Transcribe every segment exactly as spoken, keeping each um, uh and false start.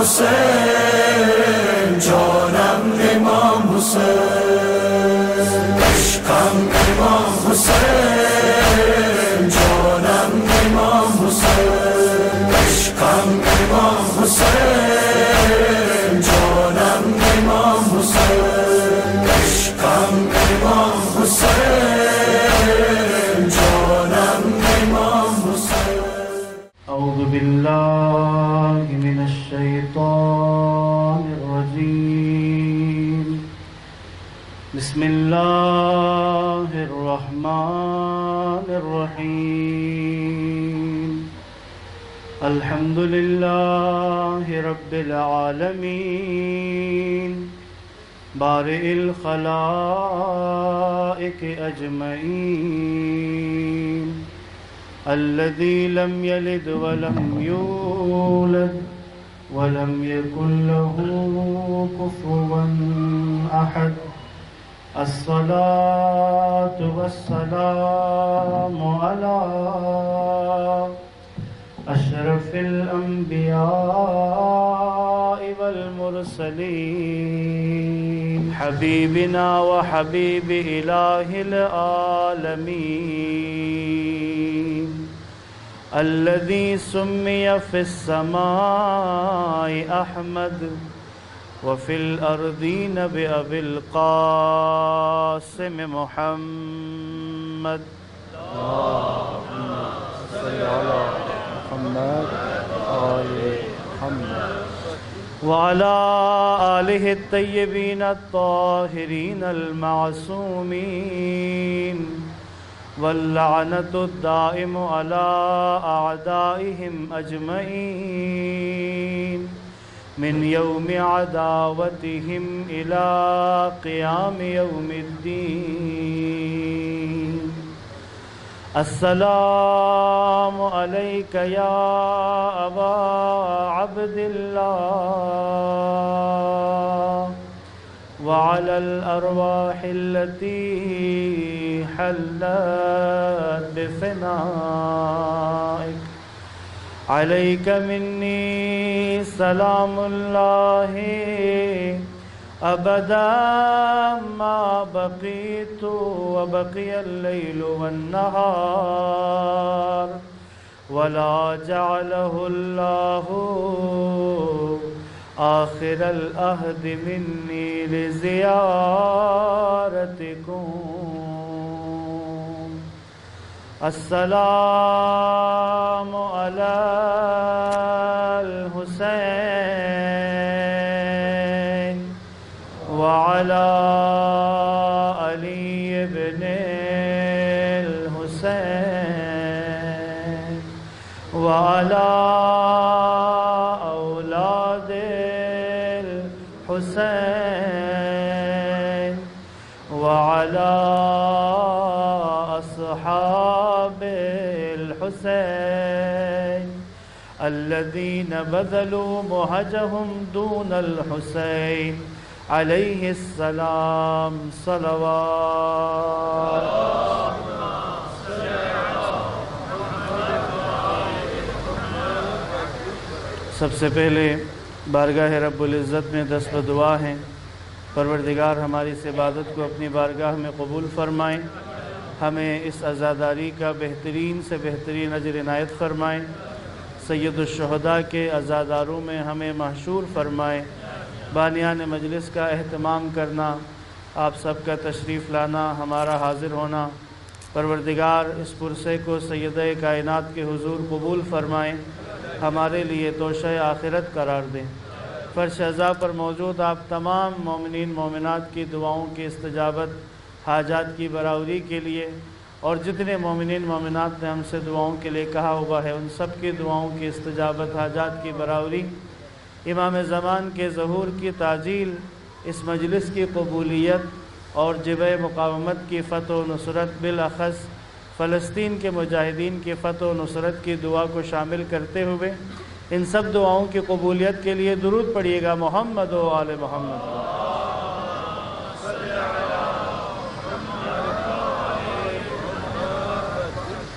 حسین جانم امام حسین عشقم امام حسین جانم امام حسین عشقم امام حسین جانم امام حسین عشقم امام حسین جانم امام حسین اعوذ باللہ من الشیطان الرجیم بسم اللہ الرحمن الرحیم الحمد للہ رب العالمین بارئ الخلائق اجمعین الذي لم يلد ولم يولد ولم يكن له كفوا أحد الصلاة والسلام على أشرف الأنبياء والمرسلين حبيبنا وحبيب إله العالمين الذي سمي في السماء أحمد وفي الأرضين بأبي القاسم محمد اللهم صل على محمد آل محمد وعلى آله الطيبين الطاهرين المعصومين واللعنة الدائم على أعدائهم أجمعين من يوم عداوتهم إلى قيام يوم الدين السلام عليك يا أبا عبد الله وعلى الأرواح التي حلت بفنائك عليك مني سلام الله أبدا ما بقيت وبقي الليل والنهار ولا جعله الله آخر العهد مني لزيارتكم السلام على الحسين وعلى علي بن الحسين وعلى أولاد الحسين وعلى أصحاب الحسين الذين بذلوا مهجهم دون الحسين عليه السلام صلوات سب سے پہلے بارگاہ رب العزت میں دست و دعا ہیں پروردگار ہماری اس عبادت کو اپنی بارگاہ میں قبول فرمائیں ہمیں اس عزاداری کا بہترین سے بہترین اجر عنایت فرمائیں سید الشہداء کے عزاداروں میں ہمیں محشور فرمائیں بانیان مجلس کا اہتمام کرنا آپ سب کا تشریف لانا ہمارا حاضر ہونا پروردگار اس پرسے کو سیدہ کائنات کے حضور قبول فرمائیں ہمارے لیے توشہ آخرت قرار دیں فرش عزا پر موجود آپ تمام مومنین مومنات کی دعاؤں کی استجابت حاجات کی برآوری کے لیے اور جتنے مومنین مومنات نے ہم سے دعاؤں کے لیے کہا ہوا ہے ان سب کی دعاؤں کی استجابت حاجات کی برآوری امام زمان کے ظہور کی تعجیل اس مجلس کی قبولیت اور جبہ مقاومت کی فتح و نصرت بالاخص فلسطین کے مجاہدین کی فتح و نصرت کی دعا کو شامل کرتے ہوئے ان سب دعاؤں کی قبولیت کے لیے درود پڑھیے گا محمد و آل محمد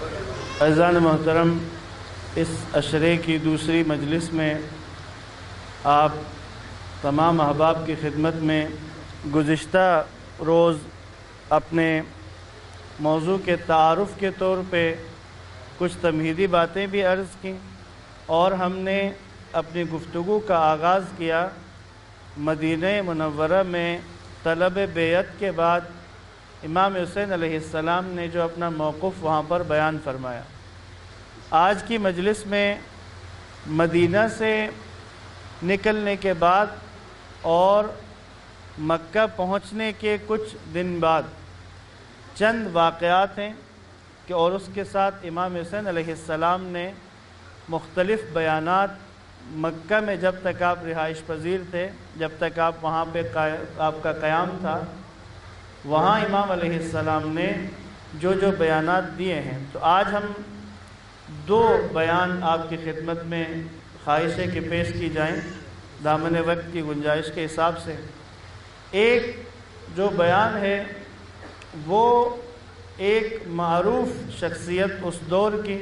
عزیزان محترم اس عشرے کی دوسری مجلس میں آپ تمام احباب کی خدمت میں گزشتہ روز اپنے موضوع کے تعارف کے طور پہ کچھ تمہیدی باتیں بھی عرض کیں، اور ہم نے اپنی گفتگو کا آغاز کیا مدینہ منورہ میں طلب بیعت کے بعد امام حسین علیہ السلام نے جو اپنا موقف وہاں پر بیان فرمایا۔ آج کی مجلس میں مدینہ سے نکلنے کے بعد اور مکہ پہنچنے کے کچھ دن بعد چند واقعات ہیں کہ اور اس کے ساتھ امام حسین علیہ السلام نے مختلف بیانات مکہ میں جب تک آپ رہائش پذیر تھے، جب تک آپ وہاں پہ آپ کا قیام تھا، وہاں امام علیہ السلام نے جو جو بیانات دیے ہیں، تو آج ہم دو بیان آپ کی خدمت میں خواہش ہے کہ پیش کی جائیں دامن وقت کی گنجائش کے حساب سے۔ ایک جو بیان ہے وہ ایک معروف شخصیت اس دور کی،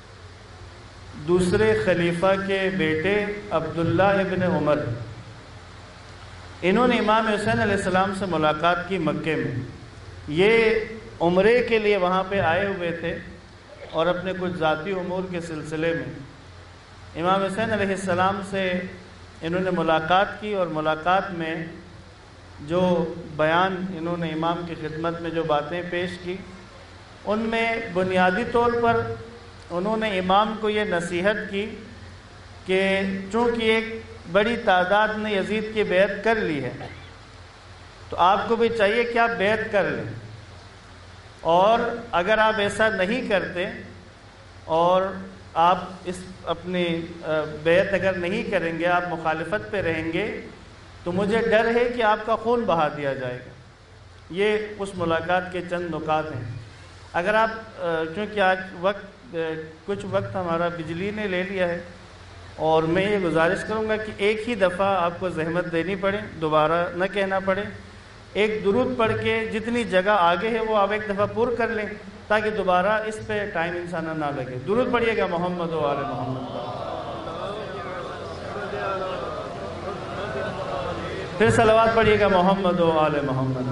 دوسرے خلیفہ کے بیٹے عبداللہ ابن عمر، انہوں نے امام حسین علیہ السلام سے ملاقات کی مکے میں۔ یہ عمرے کے لیے وہاں پہ آئے ہوئے تھے اور اپنے کچھ ذاتی امور کے سلسلے میں امام حسین علیہ السلام سے انہوں نے ملاقات کی، اور ملاقات میں جو بیان انہوں نے امام کی خدمت میں جو باتیں پیش کی، ان میں بنیادی طور پر انہوں نے امام کو یہ نصیحت کی کہ چونکہ ایک بڑی تعداد نے یزید کی بیعت کر لی ہے، تو آپ کو بھی چاہیے کہ آپ بیعت کر لیں، اور اگر آپ ایسا نہیں کرتے اور آپ اس اپنی بیعت اگر نہیں کریں گے، آپ مخالفت پہ رہیں گے، تو مجھے ڈر ہے کہ آپ کا خون بہا دیا جائے گا۔ یہ اس ملاقات کے چند نکات ہیں۔ اگر آپ چونکہ آج وقت کچھ وقت ہمارا بجلی نے لے لیا ہے، اور میں یہ گزارش کروں گا کہ ایک ہی دفعہ آپ کو زحمت دینی پڑے، دوبارہ نہ کہنا پڑے، ایک درود پڑھ کے جتنی جگہ آگے ہے وہ آپ ایک دفعہ پور کر لیں تاکہ دوبارہ اس پہ ٹائم انسان نہ لگے۔ درود پڑھیے گا محمد و آل محمد، پھر صلوات پڑھیے گا محمد و آل محمد۔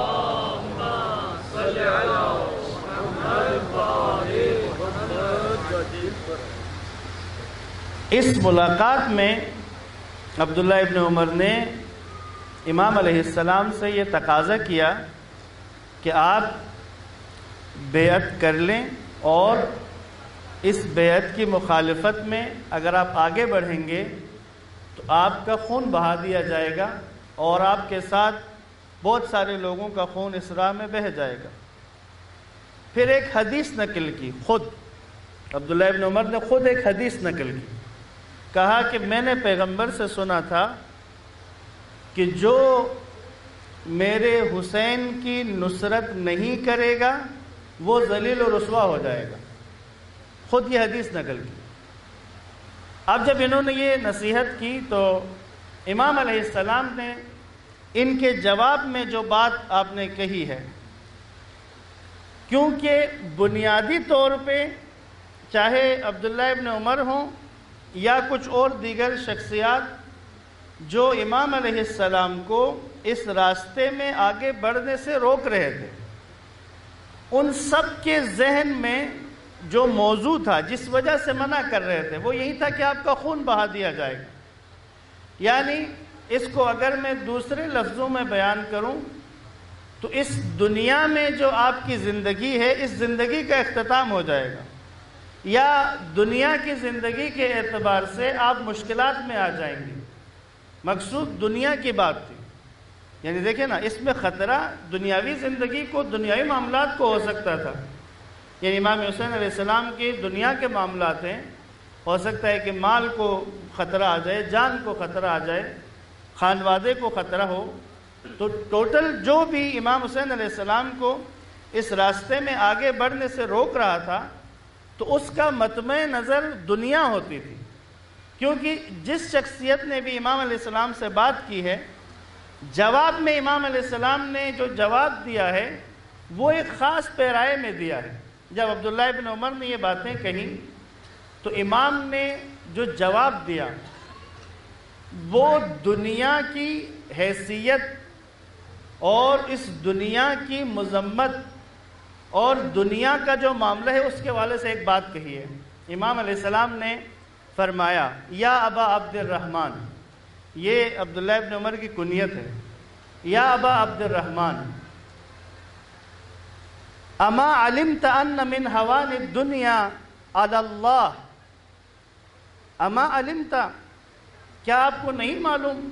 اس ملاقات میں عبداللہ ابن عمر نے امام علیہ السلام سے یہ تقاضا کیا کہ آپ بیعت کر لیں، اور اس بیعت کی مخالفت میں اگر آپ آگے بڑھیں گے تو آپ کا خون بہا دیا جائے گا، اور آپ کے ساتھ بہت سارے لوگوں کا خون اس راہ میں بہہ جائے گا۔ پھر ایک حدیث نقل کی، خود عبداللہ ابن عمر نے خود ایک حدیث نقل کی، کہا کہ میں نے پیغمبر سے سنا تھا کہ جو میرے حسین کی نصرت نہیں کرے گا وہ ذلیل و رسوا ہو جائے گا۔ خود یہ حدیث نقل کی۔ اب جب انہوں نے یہ نصیحت کی تو امام علیہ السلام نے ان کے جواب میں جو بات آپ نے کہی ہے، کیونکہ بنیادی طور پہ چاہے عبداللہ ابن عمر ہوں یا کچھ اور دیگر شخصیات جو امام علیہ السلام کو اس راستے میں آگے بڑھنے سے روک رہے تھے، ان سب کے ذہن میں جو موضوع تھا، جس وجہ سے منع کر رہے تھے، وہ یہی تھا کہ آپ کا خون بہا دیا جائے گا۔ یعنی اس کو اگر میں دوسرے لفظوں میں بیان کروں تو اس دنیا میں جو آپ کی زندگی ہے، اس زندگی کا اختتام ہو جائے گا، یا دنیا کی زندگی کے اعتبار سے آپ مشکلات میں آ جائیں گے۔ مقصود دنیا کی بات تھی، یعنی دیکھیں نا، اس میں خطرہ دنیاوی زندگی کو، دنیاوی معاملات کو ہو سکتا تھا۔ یعنی امام حسین علیہ السلام کی دنیا کے معاملات ہیں، ہو سکتا ہے کہ مال کو خطرہ آ جائے، جان کو خطرہ آ جائے، خانوادے کو خطرہ ہو، تو ٹوٹل جو بھی امام حسین علیہ السلام کو اس راستے میں آگے بڑھنے سے روک رہا تھا، تو اس کا مطمع نظر دنیا ہوتی تھی، کیونکہ جس شخصیت نے بھی امام علیہ السلام سے بات کی ہے، جواب میں امام علیہ السلام نے جو جواب دیا ہے وہ ایک خاص پیرائے میں دیا ہے۔ جب عبداللہ ابن عمر نے یہ باتیں کہیں تو امام نے جو جواب دیا وہ دنیا کی حیثیت اور اس دنیا کی مذمت اور دنیا کا جو معاملہ ہے اس کے حوالے سے ایک بات کہی ہے۔ امام علیہ السلام نے فرمایا یا ابا عبد الرحمن، یہ عبداللہ ابن عمر کی کنیت ہے، یا ابا عبد الرحمن اما علمت ان من ہوان الدنیا علی اللہ، اما علمت، کیا آپ کو نہیں معلوم،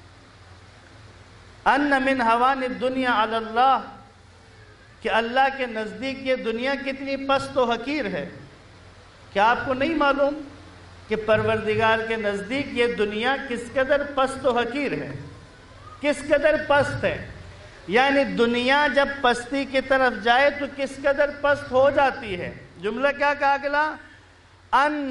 ان من ہوان الدنیا علی اللہ، کہ اللہ کے نزدیک یہ دنیا کتنی پست و حقیر ہے؟ کیا آپ کو نہیں معلوم کہ پروردگار کے نزدیک یہ دنیا کس قدر پست و حقیر ہے، کس قدر پست ہے؟ یعنی دنیا جب پستی کی طرف جائے تو کس قدر پست ہو جاتی ہے۔ جملہ کیا کہا اگلا؟ ان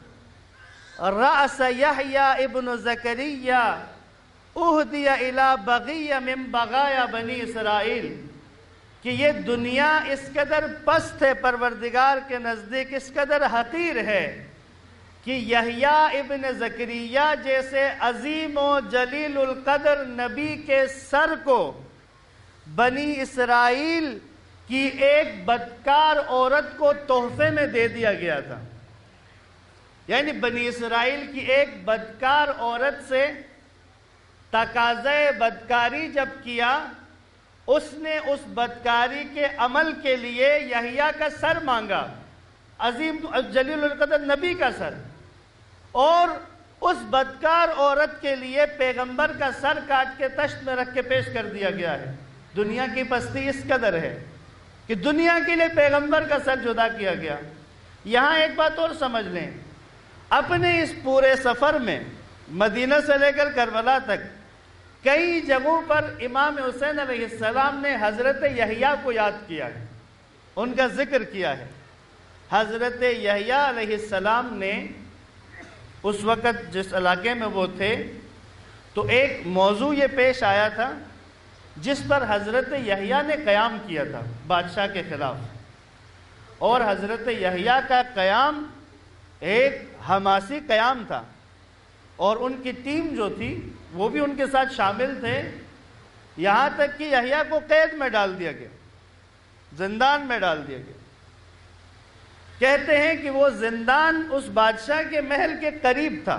رأس یحییٰ ابن زکریہ اہدی الی بغیہ من بغایا بنی اسرائیل، کہ یہ دنیا اس قدر پست ہے پروردگار کے نزدیک، اس قدر حقیر ہے کہ یحییٰ ابن زکریہ جیسے عظیم و جلیل القدر نبی کے سر کو بنی اسرائیل کی ایک بدکار عورت کو تحفے میں دے دیا گیا تھا۔ یعنی بنی اسرائیل کی ایک بدکار عورت سے تقاضۂ بدکاری جب کیا، اس نے اس بدکاری کے عمل کے لیے یحییٰ کا سر مانگا، عظیم جلیل القدر نبی کا سر، اور اس بدکار عورت کے لیے پیغمبر کا سر کاٹ کے تشت میں رکھ کے پیش کر دیا گیا ہے۔ دنیا کی پستی اس قدر ہے کہ دنیا کے لیے پیغمبر کا سر جدا کیا گیا۔ یہاں ایک بات اور سمجھ لیں، اپنے اس پورے سفر میں مدینہ سے لے کر کربلا تک کئی جگہوں پر امام حسین علیہ السلام نے حضرت یحییٰ کو یاد کیا ہے، ان کا ذکر کیا ہے۔ حضرت یحییٰ علیہ السلام نے اس وقت جس علاقے میں وہ تھے تو ایک موضوع یہ پیش آیا تھا جس پر حضرت یحییٰ نے قیام کیا تھا بادشاہ کے خلاف، اور حضرت یحییٰ کا قیام ایک حماسی قیام تھا، اور ان کی ٹیم جو تھی وہ بھی ان کے ساتھ شامل تھے، یہاں تک کہ یحییٰ کو قید میں ڈال دیا گیا، زندان میں ڈال دیا گیا۔ کہتے ہیں کہ وہ زندان اس بادشاہ کے محل کے قریب تھا،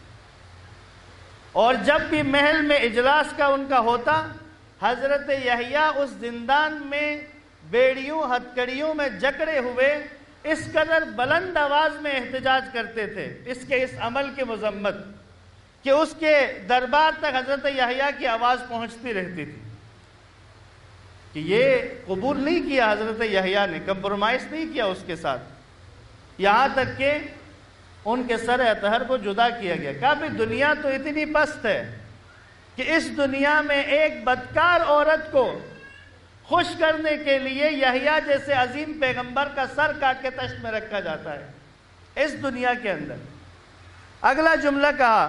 اور جب بھی محل میں اجلاس کا ان کا ہوتا، حضرت یحییٰ اس زندان میں بیڑیوں ہتکڑیوں میں جکڑے ہوئے اس قدر بلند آواز میں احتجاج کرتے تھے اس کے اس عمل کی مذمت کہ اس کے دربار تک حضرت یحییٰ کی آواز پہنچتی رہتی تھی کہ یہ قبول نہیں کیا حضرت یحییٰ نے، کمپرومائز نہیں کیا اس کے ساتھ، یہاں تک کہ ان کے سر اطہر کو جدا کیا گیا۔ کہا بھی دنیا تو اتنی پست ہے کہ اس دنیا میں ایک بدکار عورت کو خوش کرنے کے لیے یحییٰ جیسے عظیم پیغمبر کا سر کاٹ کے تشت میں رکھا جاتا ہے اس دنیا کے اندر۔ اگلا جملہ کہا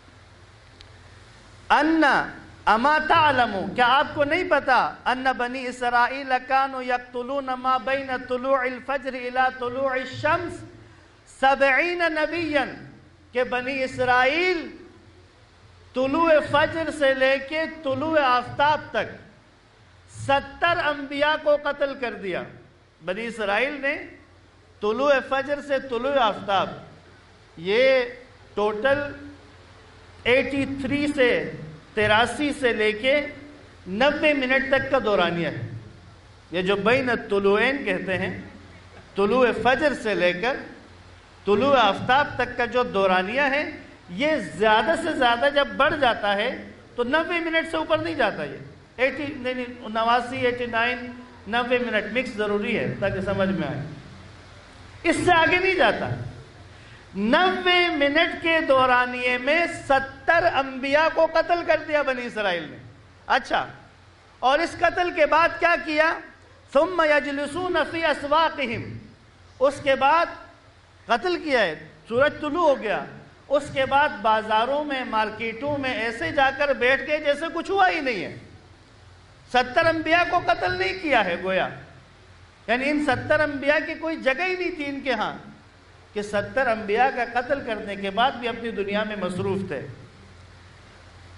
ان اما تعلموا، کیا آپ کو نہیں پتا ان بنی اسرائیل کانوا یقتلون ما بین طلوع الفجر الى طلوع الشمس سبعین نبیا، کہ بنی اسرائیل طلوع فجر سے لے کے طلوع آفتاب تک ستر انبیاء کو قتل کر دیا۔ بنی اسرائیل نے طلوع فجر سے طلوع آفتاب، یہ ٹوٹل ایٹی تھری سے تراسی سے لے کے نوے منٹ تک کا دورانیہ ہے۔ یہ جو بین الطلوعین کہتے ہیں، طلوع فجر سے لے کر طلوع آفتاب تک کا جو دورانیہ ہے، یہ زیادہ سے زیادہ جب بڑھ جاتا ہے تو نوے منٹ سے اوپر نہیں جاتا، یہ ایٹی نواسی ایٹی نائن نوے منٹ مکس ضروری ہے تاکہ سمجھ میں آئے، اس سے آگے نہیں جاتا۔ نوے منٹ کے دورانیے میں ستر انبیاء کو قتل کر دیا بنی اسرائیل نے۔ اچھا، اور اس قتل کے بعد کیا کیا؟ ثم یجلسون فی اسواقہم، اس کے بعد قتل کیا ہے، سورج طلوع ہو گیا، اس کے بعد بازاروں میں مارکیٹوں میں ایسے جا کر بیٹھ گئے جیسے کچھ ہوا ہی نہیں ہے۔ ستر انبیاء کو قتل نہیں کیا ہے گویا، یعنی ان ستر انبیاء کی کوئی جگہ ہی نہیں تھی ان کے ہاں کہ ستر انبیاء کا قتل کرنے کے بعد بھی اپنی دنیا میں مصروف تھے۔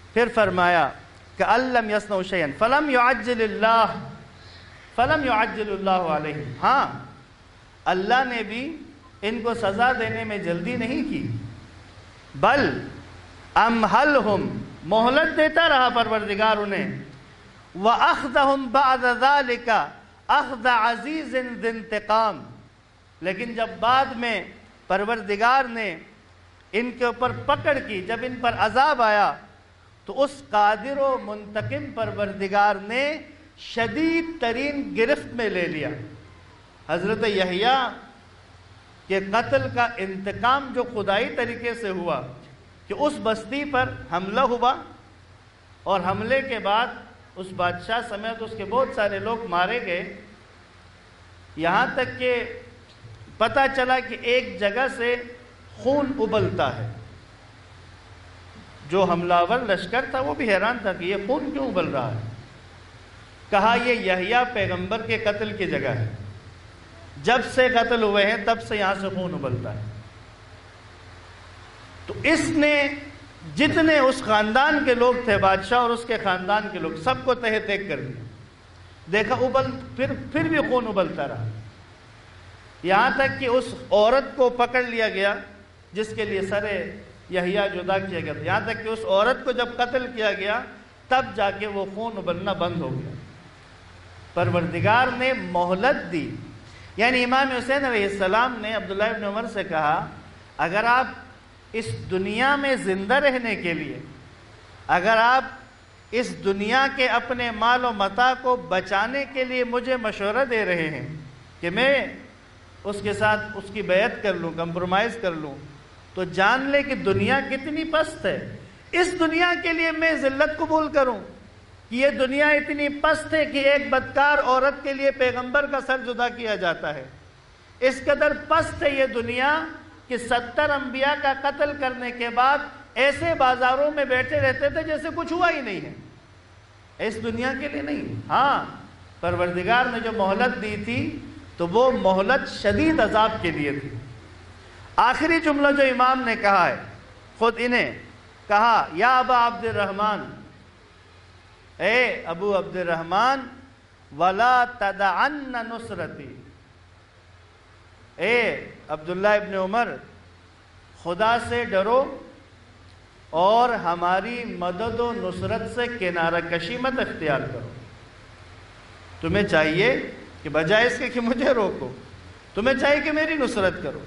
پھر فرمایا کہ الم یصنعوا شیئا فلم یعجل اللہ فلم یعجل اللہ علیہم، ہاں اللہ نے بھی ان کو سزا دینے میں جلدی نہیں کی، بل امہلہم، مہلت دیتا رہا پروردگار انہیں، وَأَخْذَهُمْ بَعْدَ ذَلِكَ أَخْذَ عَزِيزٍ ذِي انتقام، لیکن جب بعد میں پروردگار نے ان کے اوپر پکڑ کی، جب ان پر عذاب آیا تو اس قادر و منتقم پروردگار نے شدید ترین گرفت میں لے لیا۔ حضرت یحییٰ کے قتل کا انتقام جو خدائی طریقے سے ہوا کہ اس بستی پر حملہ ہوا، اور حملے کے بعد اس بادشاہ سمیت اس کے بہت سارے لوگ مارے گئے، یہاں تک کہ پتہ چلا کہ ایک جگہ سے خون ابلتا ہے۔ جو حملہ آور لشکر تھا وہ بھی حیران تھا کہ یہ خون کیوں ابل رہا ہے، کہا یہ یحییٰ پیغمبر کے قتل کی جگہ ہے، جب سے قتل ہوئے ہیں تب سے یہاں سے خون ابلتا ہے۔ تو اس نے جتنے اس خاندان کے لوگ تھے، بادشاہ اور اس کے خاندان کے لوگ، سب کو تہہ تیگ کر دیا، دیکھا ابل پھر پھر بھی خون ابلتا رہا، یہاں تک کہ اس عورت کو پکڑ لیا گیا جس کے لیے سر یحییٰ جدا کیا گیا تھا، یہاں تک کہ اس عورت کو جب قتل کیا گیا تب جا کے وہ خون ابلنا بند ہو گیا۔ پروردگار نے مہلت دی، یعنی امام حسین علیہ السلام نے عبداللہ ابن عمر سے کہا اگر آپ اس دنیا میں زندہ رہنے کے لیے، اگر آپ اس دنیا کے اپنے مال و متاع کو بچانے کے لیے مجھے مشورہ دے رہے ہیں کہ میں اس کے ساتھ اس کی بیعت کر لوں، کمپرومائز کر لوں، تو جان لے کہ دنیا کتنی پست ہے، اس دنیا کے لیے میں ذلت قبول کروں کہ یہ دنیا اتنی پست ہے کہ ایک بدکار عورت کے لیے پیغمبر کا سر جدا کیا جاتا ہے، اس قدر پست ہے یہ دنیا کہ ستر انبیاء کا قتل کرنے کے بعد ایسے بازاروں میں بیٹھے رہتے تھے جیسے کچھ ہوا ہی نہیں ہے، اس دنیا کے لیے نہیں۔ ہاں پروردگار نے جو مہلت دی تھی تو وہ مہلت شدید عذاب کے لیے تھی۔ آخری جملہ جو امام نے کہا ہے، خود انہیں کہا یا ابا عبد الرحمن، اے ابو عبد الرحمن، ولا تدعن نصرتی، اے عبداللہ ابن عمر خدا سے ڈرو اور ہماری مدد و نصرت سے کنارہ کشی مت اختیار کرو، تمہیں چاہیے کہ بجائے اس کے کہ مجھے روکو، تمہیں چاہیے کہ میری نصرت کرو۔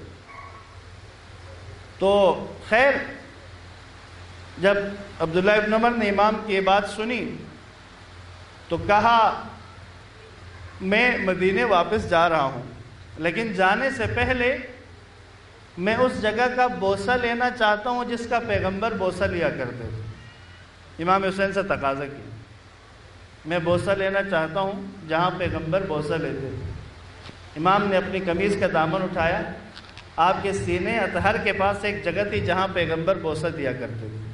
تو خیر جب عبداللہ ابن عمر نے امام کی یہ بات سنی تو کہا میں مدینے واپس جا رہا ہوں، لیکن جانے سے پہلے میں اس جگہ کا بوسہ لینا چاہتا ہوں جس کا پیغمبر بوسہ لیا کرتے تھے۔ امام حسین سے تقاضا کیا میں بوسہ لینا چاہتا ہوں جہاں پیغمبر بوسہ لیتے تھے۔ امام نے اپنی قمیض کا دامن اٹھایا، آپ کے سینے اطہر کے پاس ایک جگہ تھی جہاں پیغمبر بوسہ دیا کرتے تھے۔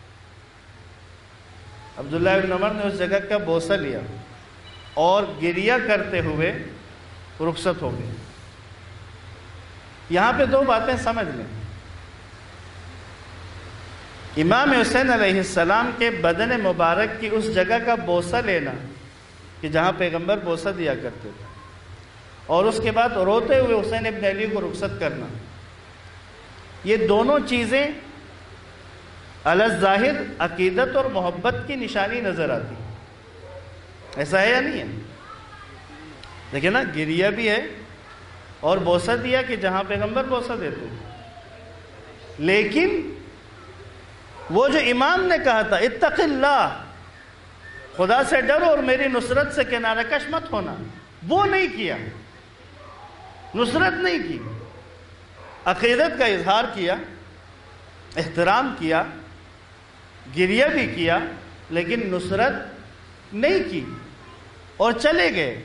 عبداللہ ابن عمر نے اس جگہ کا بوسہ لیا اور گریہ کرتے ہوئے رخصت ہو گئے۔ یہاں پہ دو باتیں سمجھ لیں، امام حسین علیہ السلام کے بدن مبارک کی اس جگہ کا بوسہ لینا کہ جہاں پیغمبر بوسہ دیا کرتے تھے، اور اس کے بعد روتے ہوئے حسین ابن علی کو رخصت کرنا، یہ دونوں چیزیں علی الظاہر عقیدت اور محبت کی نشانی نظر آتی، ایسا ہے یا نہیں ہے؟ دیکھیں نا، گریہ بھی ہے اور بوسہ دیا کہ جہاں پیغمبر بوسہ دیتے تھے، لیکن وہ جو امام نے کہا تھا اتق اللہ، خدا سے ڈرو اور میری نصرت سے کنارہ کش مت ہونا، وہ نہیں کیا، نصرت نہیں کی، عقیدت کا اظہار کیا، احترام کیا، گریہ بھی کیا، لیکن نصرت نہیں کی اور چلے گئے۔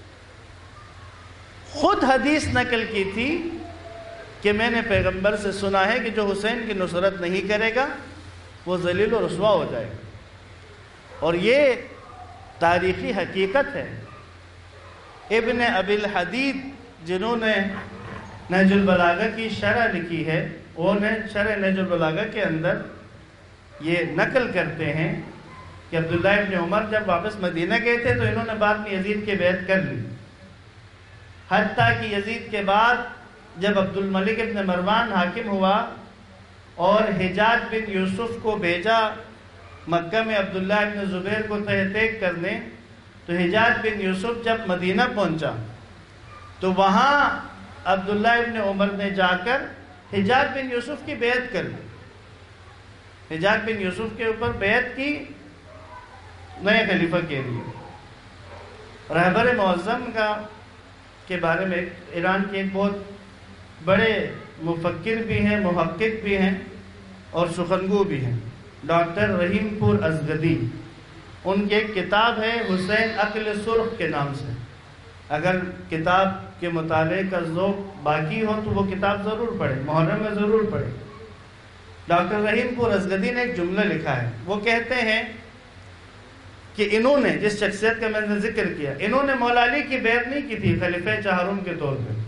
خود حدیث نقل کی تھی کہ میں نے پیغمبر سے سنا ہے کہ جو حسین کی نصرت نہیں کرے گا وہ ذلیل و رسوا ہو جائے گا، اور یہ تاریخی حقیقت ہے۔ ابن ابی الحدید جنہوں نے نہج البلاغہ کی شرح لکھی ہے، وہ نے شرح نہج البلاغہ کے اندر یہ نقل کرتے ہیں کہ عبداللہ ابن عمر جب واپس مدینہ گئے تھے تو انہوں نے بعد میں یزید کے بیعت کر لی، حتیٰ کہ یزید کے بعد جب عبد الملک ابن مروان حاکم ہوا اور حجاج بن یوسف کو بھیجا مکہ میں عبداللہ ابن زبیر کو تحقیق کرنے، تو حجاج بن یوسف جب مدینہ پہنچا تو وہاں عبداللہ ابن عمر نے جا کر حجاج بن یوسف کی بیعت کر لی، حجاج بن یوسف کے اوپر بیعت کی نئے خلیفہ کے لیے۔ رہبر معظم کا کے بارے میں ایران کے ایک بہت بڑے مفکر بھی ہیں، محقق بھی ہیں اور سخنگو بھی ہیں، ڈاکٹر رحیم پور ازغدی۔ ان کی ایک کتاب ہے حسین عقل سرخ کے نام سے، اگر کتاب کے مطالعے کا ذوق باقی ہو تو وہ کتاب ضرور پڑھیں، محرم میں ضرور پڑھیں۔ ڈاکٹر رحیم پور ازغدی نے ایک جملہ لکھا ہے، وہ کہتے ہیں کہ انہوں نے جس شخصیت کا میں نے ذکر کیا، انہوں نے مولا علی کی بیعت نہیں کی تھی خلیفہ چہارم کے طور پہ۔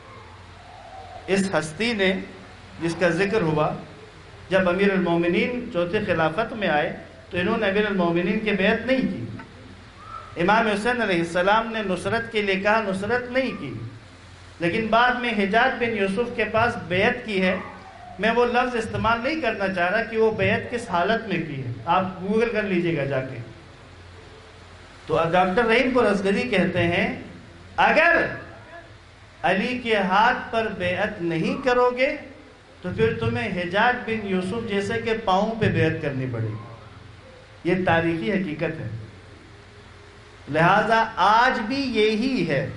اس ہستی نے جس کا ذکر ہوا جب امیر المومنین چوتھے خلافت میں آئے تو انہوں نے امیر المومنین کی بیعت نہیں کی۔ امام حسین علیہ السلام نے نصرت کے لیے کہا، نصرت نہیں کی، لیکن بعد میں حجاج بن یوسف کے پاس بیعت کی ہے۔ میں وہ لفظ استعمال نہیں کرنا چاہ رہا کہ وہ بیعت کس حالت میں کی ہے، آپ گوگل کر لیجئے گا جا کے۔ تو ڈاکٹر رحیم پور ازغدی کہتے ہیں اگر علی کے ہاتھ پر بیعت نہیں کرو گے تو پھر تمہیں حجاج بن یوسف جیسے کہ پاؤں پہ بیعت کرنی پڑے گی۔ یہ تاریخی حقیقت ہے، لہذا آج بھی یہی ہے۔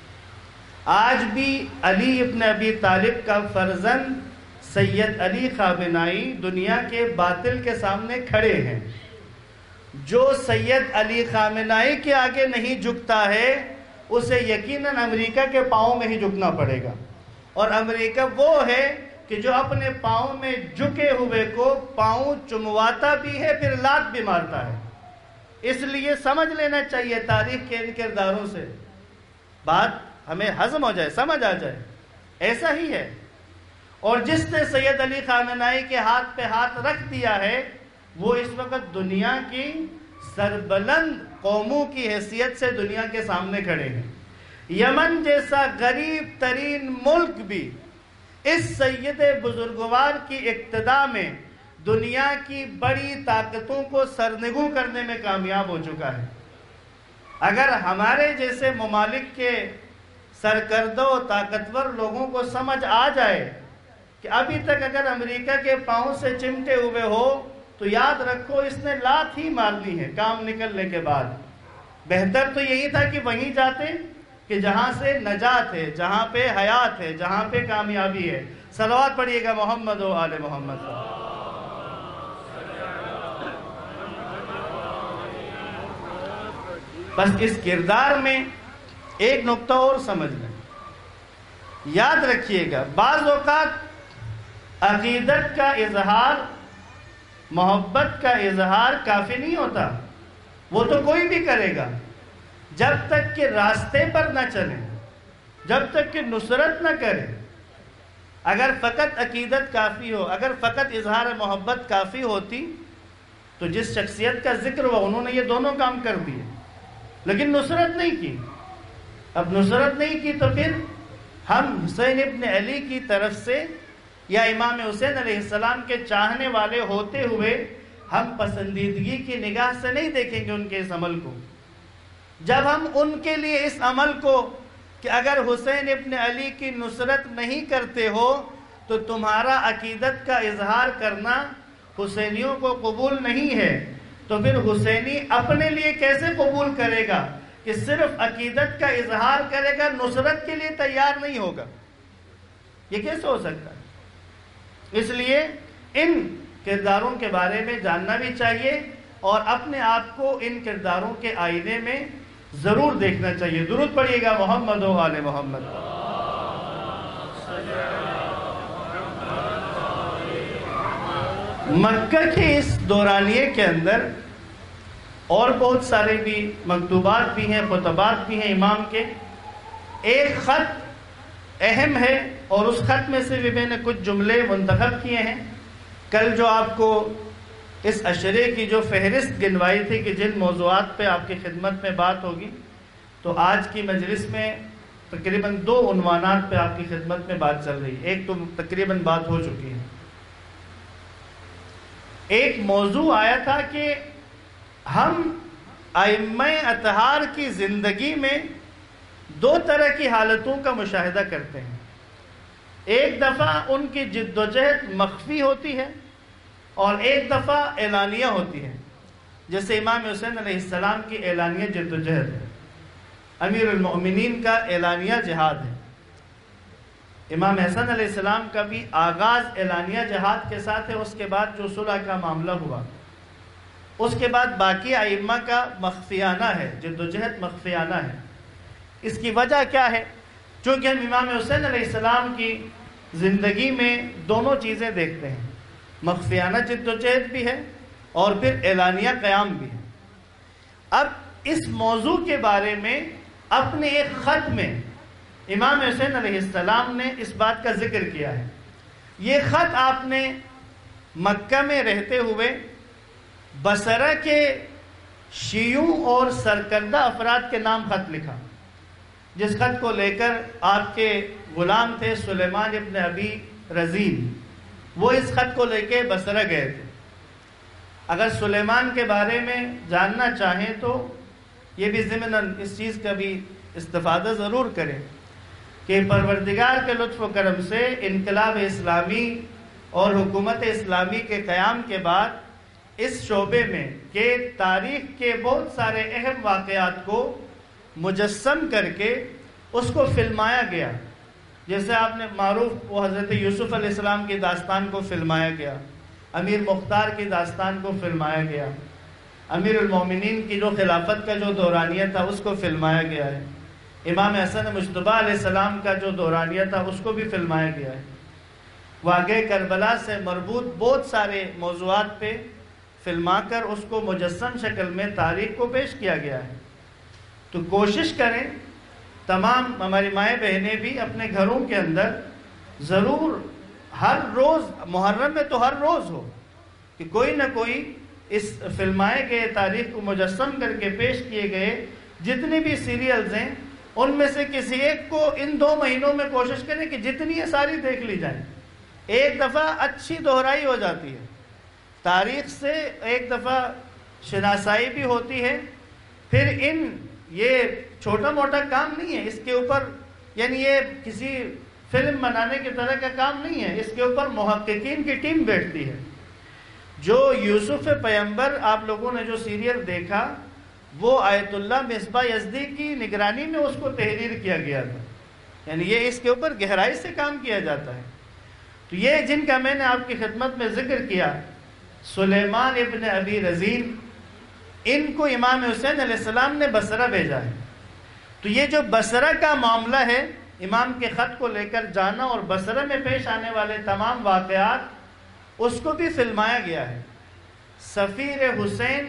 آج بھی علی ابن ابی طالب کا فرزند سید علی خامنائی دنیا کے باطل کے سامنے کھڑے ہیں۔ جو سید علی خامنائی کے آگے نہیں جھکتا ہے اسے یقیناً امریکہ کے پاؤں میں ہی جھکنا پڑے گا، اور امریکہ وہ ہے کہ جو اپنے پاؤں میں جھکے ہوئے کو پاؤں چمواتا بھی ہے پھر لات بھی مارتا ہے۔ اس لیے سمجھ لینا چاہیے تاریخ کے ان کرداروں سے، بات ہمیں ہضم ہو جائے، سمجھ آ جائے، ایسا ہی ہے۔ اور جس نے سید علی خامنائی کے ہاتھ پہ ہاتھ رکھ دیا ہے وہ اس وقت دنیا کی سربلند قوموں کی حیثیت سے دنیا کے سامنے کھڑے ہیں۔ یمن جیسا غریب ترین ملک بھی اس سید بزرگوار کی اقتداء میں دنیا کی بڑی طاقتوں کو سرنگوں کرنے میں کامیاب ہو چکا ہے۔ اگر ہمارے جیسے ممالک کے سرکردہ و طاقتور لوگوں کو سمجھ آ جائے کہ ابھی تک اگر امریکہ کے پاؤں سے چمٹے ہوئے ہو تو یاد رکھو اس نے لات ہی مارنی ہے کام نکلنے کے بعد۔ بہتر تو یہی تھا کہ وہیں جاتے کہ جہاں سے نجات ہے، جہاں پہ حیات ہے، جہاں پہ کامیابی ہے۔ صلوات پڑھیے گا محمد و آل محمد۔ بس اس کردار میں ایک نقطہ اور سمجھ لیں، یاد رکھیے گا بعض اوقات عقیدت کا اظہار، محبت کا اظہار کافی نہیں ہوتا، وہ تو کوئی بھی کرے گا جب تک کہ راستے پر نہ چلے، جب تک کہ نصرت نہ کرے۔ اگر فقط عقیدت کافی ہو، اگر فقط اظہار محبت کافی ہوتی تو جس شخصیت کا ذکر ہوا انہوں نے یہ دونوں کام کر دیے، لیکن نصرت نہیں کی۔ اب نصرت نہیں کی تو پھر ہم حسین ابن علی کی طرف سے یا امام حسین علیہ السلام کے چاہنے والے ہوتے ہوئے ہم پسندیدگی کی نگاہ سے نہیں دیکھیں گے ان کے اس عمل کو۔ جب ہم ان کے لیے اس عمل کو کہ اگر حسین ابن علی کی نصرت نہیں کرتے ہو تو تمہارا عقیدت کا اظہار کرنا حسینیوں کو قبول نہیں ہے، تو پھر حسینی اپنے لیے کیسے قبول کرے گا کہ صرف عقیدت کا اظہار کرے گا، نصرت کے لیے تیار نہیں ہوگا؟ یہ کیسے ہو سکتا ہے؟ اس لیے ان کرداروں کے بارے میں جاننا بھی چاہیے اور اپنے آپ کو ان کرداروں کے آئینے میں ضرور دیکھنا چاہیے۔ درود پڑھیے گا محمد و آل محمد۔ مکہ کے اس دورانیے کے اندر اور بہت سارے بھی مکتوبات بھی ہیں، خطبات بھی ہیں امام کے۔ ایک خط اہم ہے اور اس خط میں سے بھی میں نے کچھ جملے منتخب کیے ہیں۔ کل جو آپ کو اس اشرے کی جو فہرست گنوائی تھی کہ جن موضوعات پہ آپ کی خدمت میں بات ہوگی، تو آج کی مجلس میں تقریباً دو عنوانات پہ آپ کی خدمت میں بات چل رہی ہے. ایک تو تقریباً بات ہو چکی ہے. ایک موضوع آیا تھا کہ ہم ائمہ اطہار کی زندگی میں دو طرح کی حالتوں کا مشاہدہ کرتے ہیں. ایک دفعہ ان کی جد و جہد مخفی ہوتی ہے اور ایک دفعہ اعلانیہ ہوتی ہے. جیسے امام حسین علیہ السلام کی اعلانیہ جد و جہد ہے، امیر المؤمنین کا اعلانیہ جہاد ہے. امام حسن علیہ السلام کا بھی آغاز اعلانیہ جہاد کے ساتھ ہے، اس کے بعد جو صلح کا معاملہ ہوا، اس کے بعد باقی ائمہ کا مخفیانہ ہے، جد و جہد مخفیانہ ہے. اس کی وجہ کیا ہے؟ چونکہ ہم امام حسین علیہ السلام کی زندگی میں دونوں چیزیں دیکھتے ہیں، مخفیانہ جد و جہد بھی ہے اور پھر اعلانیہ قیام بھی ہے. اب اس موضوع کے بارے میں اپنے ایک خط میں امام حسین علیہ السلام نے اس بات کا ذکر کیا ہے. یہ خط آپ نے مکہ میں رہتے ہوئے بصرہ کے شیعوں اور سرکردہ افراد کے نام خط لکھا، جس خط کو لے کر آپ کے غلام تھے سلیمان ابن ابی رزین، وہ اس خط کو لے کے بصرہ گئے تھے. اگر سلیمان کے بارے میں جاننا چاہیں تو یہ بھی ضمناً اس چیز کا بھی استفادہ ضرور کریں کہ پروردگار کے لطف و کرم سے انقلاب اسلامی اور حکومت اسلامی کے قیام کے بعد اس شعبے میں کہ تاریخ کے بہت سارے اہم واقعات کو مجسم کر کے اس کو فلمایا گیا. جیسے آپ نے معروف وہ حضرت یوسف علیہ السلام کی داستان کو فلمایا گیا، امیر مختار کی داستان کو فلمایا گیا، امیر المومنین کی جو خلافت کا جو دورانیہ تھا اس کو فلمایا گیا ہے، امام حسن مجتبیٰ علیہ السلام کا جو دورانیہ تھا اس کو بھی فلمایا گیا ہے. واقعہ کربلا سے مربوط بہت سارے موضوعات پہ فلما کر اس کو مجسم شکل میں تاریخ کو پیش کیا گیا ہے. تو کوشش کریں تمام ہماری مائیں بہنیں بھی اپنے گھروں کے اندر ضرور ہر روز، محرم میں تو ہر روز ہو کہ کوئی نہ کوئی اس فلمائے گئے تاریخ کو مجسم کر کے پیش کیے گئے جتنی بھی سیریلز ہیں ان میں سے کسی ایک کو ان دو مہینوں میں کوشش کریں کہ جتنی ہے ساری دیکھ لی جائیں. ایک دفعہ اچھی دہرائی ہو جاتی ہے، تاریخ سے ایک دفعہ شناسائی بھی ہوتی ہے. پھر ان یہ چھوٹا موٹا کام نہیں ہے، اس کے اوپر یعنی یہ کسی فلم بنانے کی طرح کا کام نہیں ہے، اس کے اوپر محققین کی ٹیم بیٹھتی ہے. جو یوسف پیغمبر آپ لوگوں نے جو سیریل دیکھا وہ آیت اللہ مصباح یزدی کی نگرانی میں اس کو تحریر کیا گیا تھا، یعنی یہ اس کے اوپر گہرائی سے کام کیا جاتا ہے. تو یہ جن کا میں نے آپ کی خدمت میں ذکر کیا، سلیمان ابن ابی رزین، ان کو امام حسین علیہ السلام نے بصرہ بھیجا ہے. تو یہ جو بصرہ کا معاملہ ہے، امام کے خط کو لے کر جانا اور بصرہ میں پیش آنے والے تمام واقعات، اس کو بھی فلمایا گیا ہے. سفیر حسین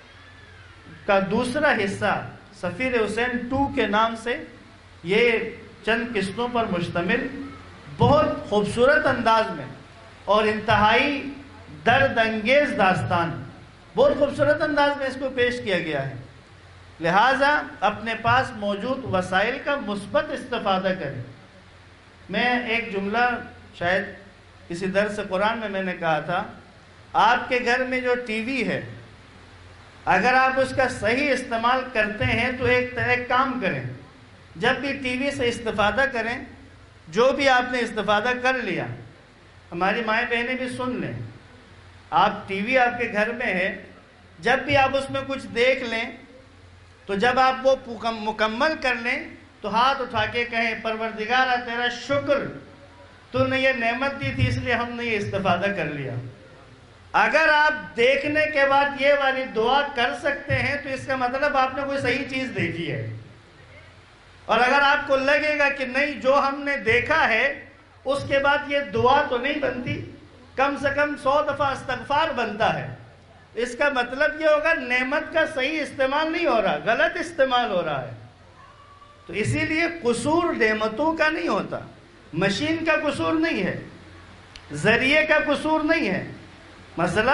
کا دوسرا حصہ، سفیر حسین ٹو کے نام سے، یہ چند قسطوں پر مشتمل بہت خوبصورت انداز میں اور انتہائی درد انگیز داستان، بہت خوبصورت انداز میں اس کو پیش کیا گیا ہے. لہٰذا اپنے پاس موجود وسائل کا مثبت استفادہ کریں. میں ایک جملہ شاید کسی درس قرآن میں میں نے کہا تھا، آپ کے گھر میں جو ٹی وی ہے اگر آپ اس کا صحیح استعمال کرتے ہیں تو ایک ایک کام کریں، جب بھی ٹی وی سے استفادہ کریں، جو بھی آپ نے استفادہ کر لیا، ہماری مائیں بہنیں بھی سن لیں، آپ ٹی وی آپ کے گھر میں ہے، جب بھی آپ اس میں کچھ دیکھ لیں تو جب آپ وہ مکمل کر لیں تو ہاتھ اٹھا کے کہیں پروردگارا تیرا شکر، تو نے یہ نعمت دی تھی اس لیے ہم نے یہ استفادہ کر لیا. اگر آپ دیکھنے کے بعد یہ والی دعا کر سکتے ہیں تو اس کا مطلب آپ نے کوئی صحیح چیز دیکھی ہے. اور اگر آپ کو لگے گا کہ نہیں جو ہم نے دیکھا ہے اس کے بعد یہ دعا تو نہیں بنتی، کم سے کم سو دفعہ استغفار بنتا ہے، اس کا مطلب یہ ہوگا نعمت کا صحیح استعمال نہیں ہو رہا، غلط استعمال ہو رہا ہے. تو اسی لیے قصور نعمتوں کا نہیں ہوتا، مشین کا قصور نہیں ہے، ذریعے کا قصور نہیں ہے. مسئلہ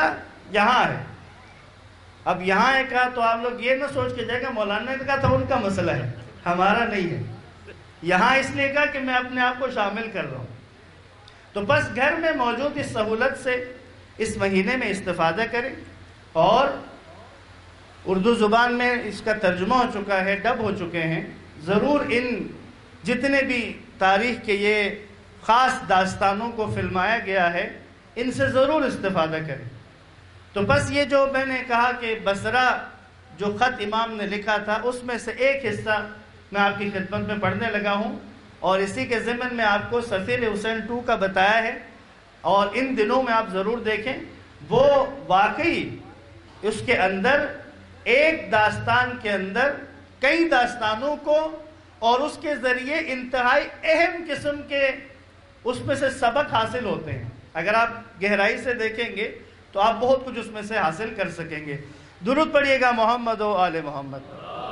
یہاں ہے. اب یہاں ہے کہا تو آپ لوگ یہ نہ سوچ کے جائے گا مولانا نے کہا تھا ان کا مسئلہ ہے، ہمارا نہیں ہے. یہاں اس لیے کہا کہ میں اپنے آپ کو شامل کر رہا ہوں. تو بس گھر میں موجود اس سہولت سے اس مہینے میں استفادہ کریں. اور اردو زبان میں اس کا ترجمہ ہو چکا ہے، ڈب ہو چکے ہیں. ضرور ان جتنے بھی تاریخ کے یہ خاص داستانوں کو فلمایا گیا ہے ان سے ضرور استفادہ کریں. تو بس یہ جو میں نے کہا کہ بصرہ جو خط امام نے لکھا تھا اس میں سے ایک حصہ میں آپ کی خدمت میں پڑھنے لگا ہوں، اور اسی کے ضمن میں آپ کو سفیر حسین ٹو کا بتایا ہے. اور ان دنوں میں آپ ضرور دیکھیں، وہ واقعی اس کے اندر ایک داستان کے اندر کئی داستانوں کو اور اس کے ذریعے انتہائی اہم قسم کے اس میں سے سبق حاصل ہوتے ہیں. اگر آپ گہرائی سے دیکھیں گے تو آپ بہت کچھ اس میں سے حاصل کر سکیں گے. درود پڑھیے گا محمد و آل محمد.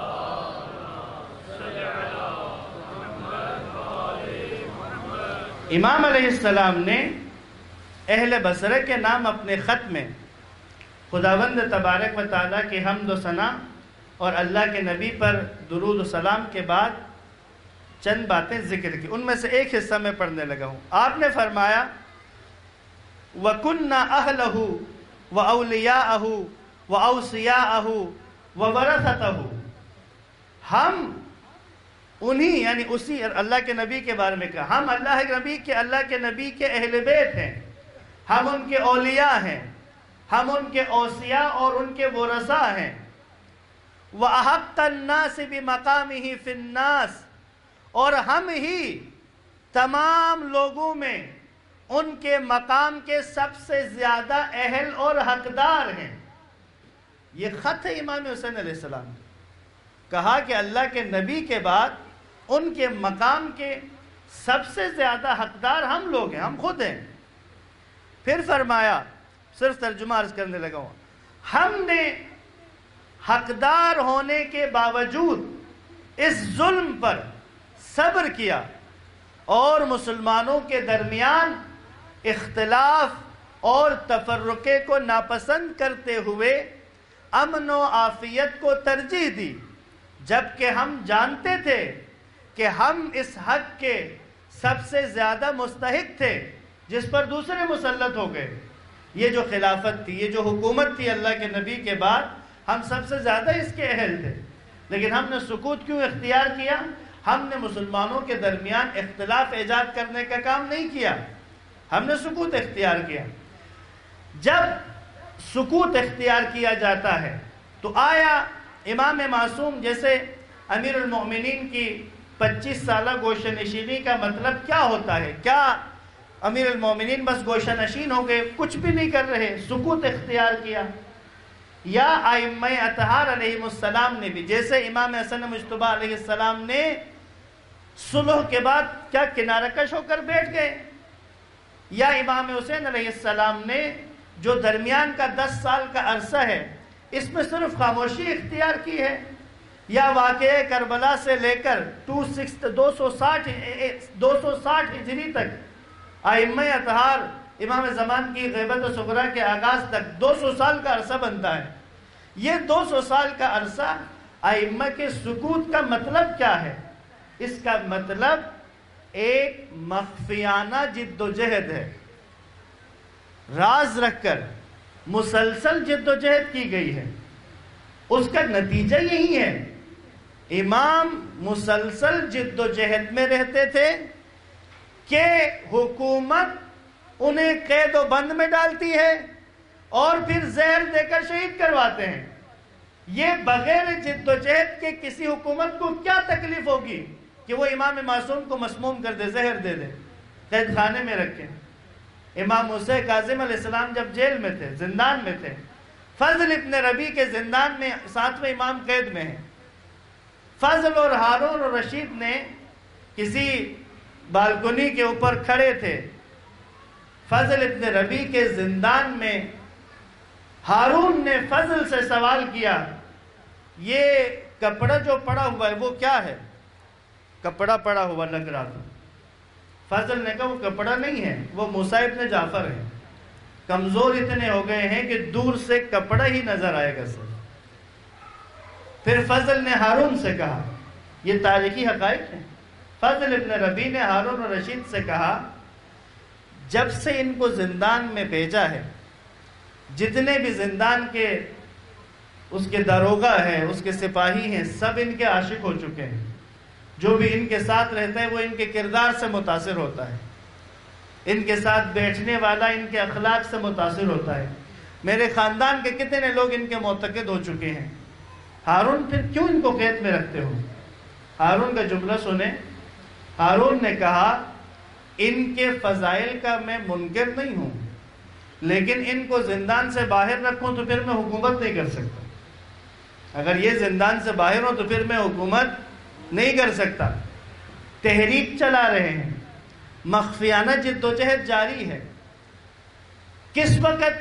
امام علیہ السلام نے اہل بصرہ کے نام اپنے خط میں خداوند تبارک و تعالیٰ کی حمد و ثنا اور اللہ کے نبی پر درود و سلام کے بعد چند باتیں ذکر کی. ان میں سے ایک حصہ میں پڑھنے لگا ہوں. آپ نے فرمایا وَكُنَّا أَهْلَهُ وَأَوْلِيَاءَهُ وَأَوْصِيَاءَهُ وَوَرَثَتَهُ. ہم انہی یعنی اسی اللہ کے نبی کے بارے میں کہا، ہم اللہ کے نبی کے اللہ کے نبی کے اہل بیت ہیں، ہم ان کے اولیاء ہیں، ہم ان کے اوصیاء اور ان کے ورثاء ہیں. وَأَحَقَّ النَّاسِ بِمَقَامِهِ فِي النَّاسِ، اور ہم ہی تمام لوگوں میں ان کے مقام کے سب سے زیادہ اہل اور حقدار ہیں. یہ خط ہے امام حسین علیہ السلام نے کہا کہ اللہ کے نبی کے بعد ان کے مقام کے سب سے زیادہ حقدار ہم لوگ ہیں، ہم خود ہیں. پھر فرمایا، صرف ترجمہ عرض کرنے لگا ہوں، ہم نے حقدار ہونے کے باوجود اس ظلم پر صبر کیا اور مسلمانوں کے درمیان اختلاف اور تفرقے کو ناپسند کرتے ہوئے امن و عافیت کو ترجیح دی، جبکہ ہم جانتے تھے کہ ہم اس حق کے سب سے زیادہ مستحق تھے جس پر دوسرے مسلط ہو گئے. یہ جو خلافت تھی، یہ جو حکومت تھی اللہ کے نبی کے بعد، ہم سب سے زیادہ اس کے اہل تھے. لیکن ہم نے سکوت کیوں اختیار کیا؟ ہم نے مسلمانوں کے درمیان اختلاف ایجاد کرنے کا کام نہیں کیا، ہم نے سکوت اختیار کیا. جب سکوت اختیار کیا جاتا ہے تو آیا امام معصوم جیسے امیر المؤمنین کی پچیس سالہ گوشہ نشینی کا مطلب کیا ہوتا ہے؟ کیا امیر المؤمنین بس گوشہ نشین ہو گئے، کچھ بھی نہیں کر رہے، سکوت اختیار کیا؟ یا ائمہ اطہار علیہ السلام نے بھی، جیسے امام حسن مجتبیٰ علیہ السلام نے صلح کے بعد کیا کنارہ کش ہو کر بیٹھ گئے؟ یا امام حسین علیہ السلام نے جو درمیان کا دس سال کا عرصہ ہے اس میں صرف خاموشی اختیار کی ہے؟ یا واقعہ کربلا سے لے کر دو سو ساٹھ دو سو ساٹھ ہجری تک ائمہ اطہار امام زمان کی غیبت و صغریٰ کے آغاز تک دو سو سال کا عرصہ بنتا ہے. یہ دو سو سال کا عرصہ ائمہ کے سکوت کا مطلب کیا ہے؟ اس کا مطلب ایک مخفیانہ جد و جہد ہے، راز رکھ کر مسلسل جد و جہد کی گئی ہے. اس کا نتیجہ یہی ہے، امام مسلسل جد و جہد میں رہتے تھے کہ حکومت انہیں قید و بند میں ڈالتی ہے اور پھر زہر دے کر شہید کرواتے ہیں. یہ بغیر جد و جہد کے کسی حکومت کو کیا تکلیف ہوگی کہ وہ امام معصوم کو مسموم کر دے، زہر دے دے، قید خانے میں رکھیں. امام موسیٰ کاظم علیہ السلام جب جیل میں تھے، زندان میں تھے، فضل ابن ربیع کے زندان میں ساتویں امام قید میں ہیں. فضل اور ہارون اور رشید نے کسی بالکنی کے اوپر کھڑے تھے. فضل ابن ربیع کے زندان میں ہارون نے فضل سے سوال کیا، یہ کپڑا جو پڑا ہوا ہے وہ کیا ہے؟ کپڑا پڑا ہوا لگ رہا تھا. فضل نے کہا وہ کپڑا نہیں ہے، وہ موسیٰ ابن جعفر ہے. کمزور اتنے ہو گئے ہیں کہ دور سے کپڑا ہی نظر آئے گا سر۔ پھر فضل نے ہارون سے کہا، یہ تاریخی حقائق ہیں، فضل ابن ربیع نے ہارون الرشید سے کہا جب سے ان کو زندان میں بھیجا ہے جتنے بھی زندان کے اس کے داروغہ ہیں، اس کے سپاہی ہیں، سب ان کے عاشق ہو چکے ہیں۔ جو بھی ان کے ساتھ رہتا ہے وہ ان کے کردار سے متاثر ہوتا ہے، ان کے ساتھ بیٹھنے والا ان کے اخلاق سے متاثر ہوتا ہے۔ میرے خاندان کے کتنے لوگ ان کے معتقد ہو چکے ہیں۔ ہارون پھر کیوں ان کو قید میں رکھتے ہو؟ ہارون کا جملہ سنیں۔ ہارون نے کہا ان کے فضائل کا میں منکر نہیں ہوں، لیکن ان کو زندان سے باہر رکھوں تو پھر میں حکومت نہیں کر سکتا۔ اگر یہ زندان سے باہر ہو تو پھر میں حکومت نہیں کر سکتا۔ تحریک چلا رہے ہیں، مخفیانہ جد و جہد جاری ہے۔ کس وقت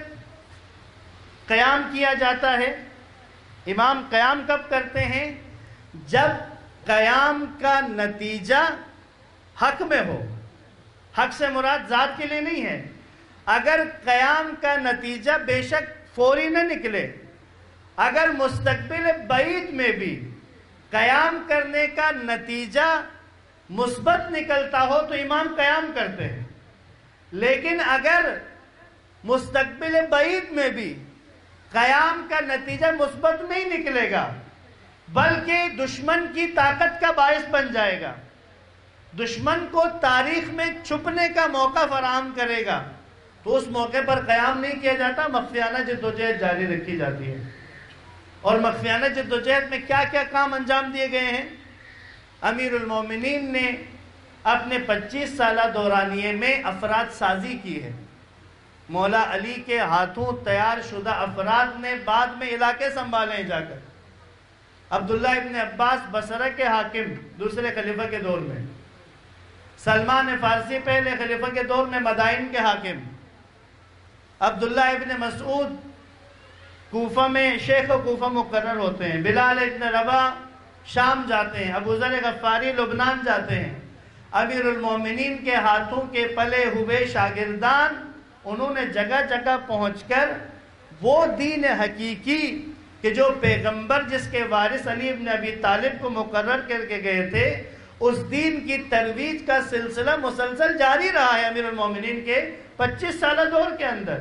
قیام کیا جاتا ہے؟ امام قیام کب کرتے ہیں؟ جب قیام کا نتیجہ حق میں ہو۔ حق سے مراد ذات کے لیے نہیں ہے۔ اگر قیام کا نتیجہ بے شک فوری نہ نکلے، اگر مستقبل بعید میں بھی قیام کرنے کا نتیجہ مثبت نکلتا ہو تو امام قیام کرتے ہیں، لیکن اگر مستقبل بعید میں بھی قیام کا نتیجہ مثبت نہیں نکلے گا بلکہ دشمن کی طاقت کا باعث بن جائے گا، دشمن کو تاریخ میں چھپنے کا موقع فراہم کرے گا، تو اس موقع پر قیام نہیں کیا جاتا، مخفیانہ جدوجہد جاری رکھی جاتی ہے۔ اور مخفیانہ جدوجہد میں کیا کیا کام انجام دیے گئے ہیں؟ امیر المومنین نے اپنے پچیس سالہ دورانیے میں افراد سازی کی ہے۔ مولا علی کے ہاتھوں تیار شدہ افراد نے بعد میں علاقے سنبھالے ہیں جا کر۔ عبداللہ ابن عباس بصرہ کے حاکم دوسرے خلیفہ کے دور میں، سلمان فارسی پہلے خلیفہ کے دور میں مدائن کے حاکم، عبداللہ ابن مسعود کوفہ میں شیخ و کوفہ مقرر ہوتے ہیں، بلال ابن رباح شام جاتے ہیں، ابو ذر غفاری لبنان جاتے ہیں۔ امیر المومنین کے ہاتھوں کے پلے ہوئے شاگردان انہوں نے جگہ جگہ پہنچ کر وہ دین حقیقی کہ جو پیغمبر جس کے وارث علی ابن ابی طالب کو مقرر کر کے گئے تھے، اس دین کی ترویج کا سلسلہ مسلسل جاری رہا ہے امیر المومنین کے پچیس سالہ دور کے اندر۔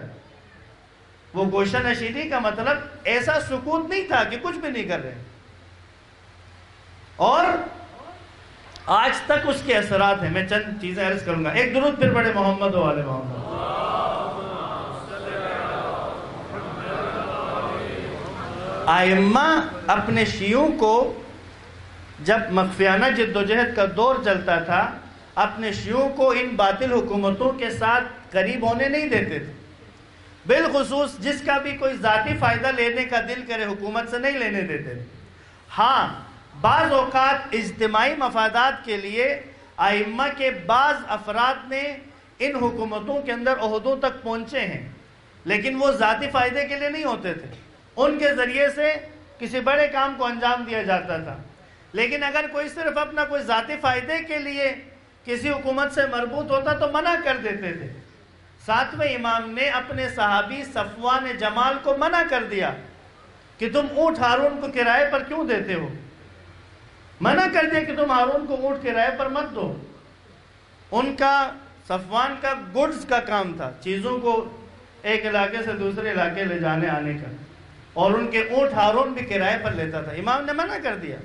وہ گوشہ نشینی کا مطلب ایسا سکوت نہیں تھا کہ کچھ بھی نہیں کر رہے، اور آج تک اس کے اثرات ہیں۔ میں چند چیزیں عرض کروں گا، ایک درود پھر پڑھے محمد و آل محمد۔ ائمہ اپنے شیعوں کو جب مخفیانہ جدوجہد کا دور چلتا تھا، اپنے شیعوں کو ان باطل حکومتوں کے ساتھ قریب ہونے نہیں دیتے تھے، بالخصوص جس کا بھی کوئی ذاتی فائدہ لینے کا دل کرے حکومت سے نہیں لینے دیتے تھے۔ ہاں بعض اوقات اجتماعی مفادات کے لیے ائمہ کے بعض افراد نے ان حکومتوں کے اندر عہدوں تک پہنچے ہیں، لیکن وہ ذاتی فائدے کے لیے نہیں ہوتے تھے، ان کے ذریعے سے کسی بڑے کام کو انجام دیا جاتا تھا۔ لیکن اگر کوئی صرف اپنا کوئی ذاتی فائدے کے لیے کسی حکومت سے مربوط ہوتا تو منع کر دیتے تھے۔ ساتویں امام نے اپنے صحابی صفوان جمال کو منع کر دیا کہ تم اونٹ ہارون کو کرائے پر کیوں دیتے ہو، منع کر دیا کہ تم ہارون کو اونٹ کرائے پر مت دو۔ ان کا صفوان کا گڈز کا کام تھا، چیزوں کو ایک علاقے سے دوسرے علاقے لے جانے آنے کا، اور ان کے اونٹ ہارون بھی کرائے پر لیتا تھا۔ امام نے منع کر دیا،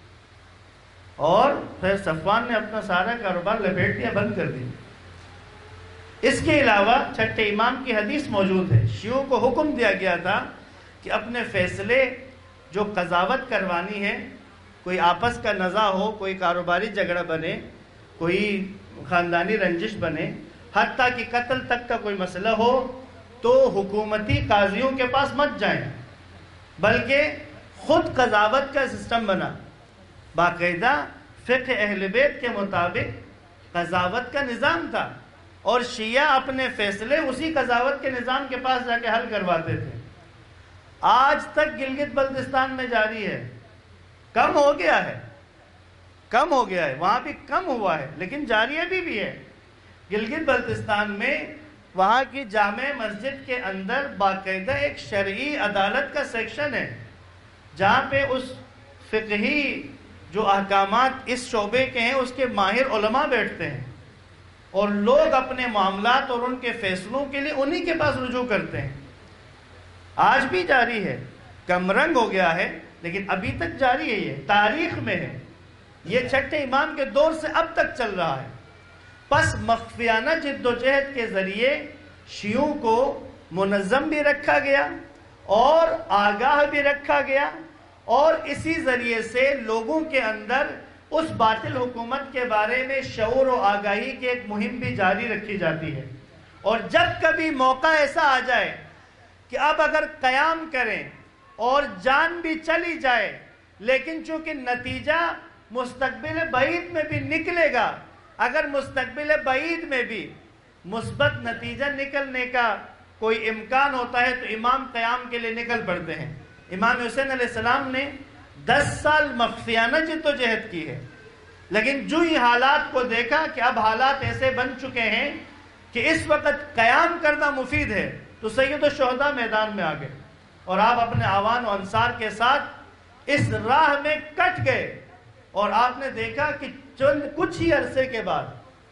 اور پھر صفوان نے اپنا سارا کاروبار لپیٹ دیا، بند کر دیا۔ اس کے علاوہ چھٹے امام کی حدیث موجود ہے، شیعوں کو حکم دیا گیا تھا کہ اپنے فیصلے جو قضاوت کروانی ہے، کوئی آپس کا نزاع ہو، کوئی کاروباری جھگڑا بنے، کوئی خاندانی رنجش بنے، حتیٰ کہ قتل تک کا کوئی مسئلہ ہو، تو حکومتی قاضیوں کے پاس مت جائیں، بلکہ خود قضاوت کا سسٹم بنا۔ باقاعدہ فقہ اہل بیت کے مطابق قضاوت کا نظام تھا، اور شیعہ اپنے فیصلے اسی قضاوت کے نظام کے پاس جا کے حل کرواتے تھے۔ آج تک گلگت بلتستان میں جاری ہے، کم ہو گیا ہے، کم ہو گیا ہے، وہاں بھی کم ہوا ہے، لیکن جاری ابھی بھی ہے۔ گلگت بلتستان میں وہاں کی جامع مسجد کے اندر باقاعدہ ایک شرعی عدالت کا سیکشن ہے جہاں پہ اس فقہی جو احکامات اس شعبے کے ہیں اس کے ماہر علماء بیٹھتے ہیں، اور لوگ اپنے معاملات اور ان کے فیصلوں کے لیے انہی کے پاس رجوع کرتے ہیں۔ آج بھی جاری ہے، کم رنگ ہو گیا ہے لیکن ابھی تک جاری ہے، یہ تاریخ میں ہے، یہ چھٹے امام کے دور سے اب تک چل رہا ہے۔ پس مخفیانہ جد و جہد کے ذریعے شیعوں کو منظم بھی رکھا گیا اور آگاہ بھی رکھا گیا، اور اسی ذریعے سے لوگوں کے اندر اس باطل حکومت کے بارے میں شعور و آگاہی کی ایک مہم بھی جاری رکھی جاتی ہے۔ اور جب کبھی موقع ایسا آ جائے کہ اب اگر قیام کریں اور جان بھی چلی جائے لیکن چونکہ نتیجہ مستقبل بعید میں بھی نکلے گا، اگر مستقبل بعید میں بھی مثبت نتیجہ نکلنے کا کوئی امکان ہوتا ہے تو امام قیام کے لیے نکل پڑتے ہیں۔ امام حسین علیہ السلام نے دس سال مخفیانہ جد و جہد کی ہے، لیکن جو ہی حالات کو دیکھا کہ اب حالات ایسے بن چکے ہیں کہ اس وقت قیام کرنا مفید ہے تو سید الشہداء میدان میں آ گئے، اور آپ اپنے اعوان و انصار کے ساتھ اس راہ میں کٹ گئے، اور آپ نے دیکھا کہ چند کچھ ہی عرصے کے بعد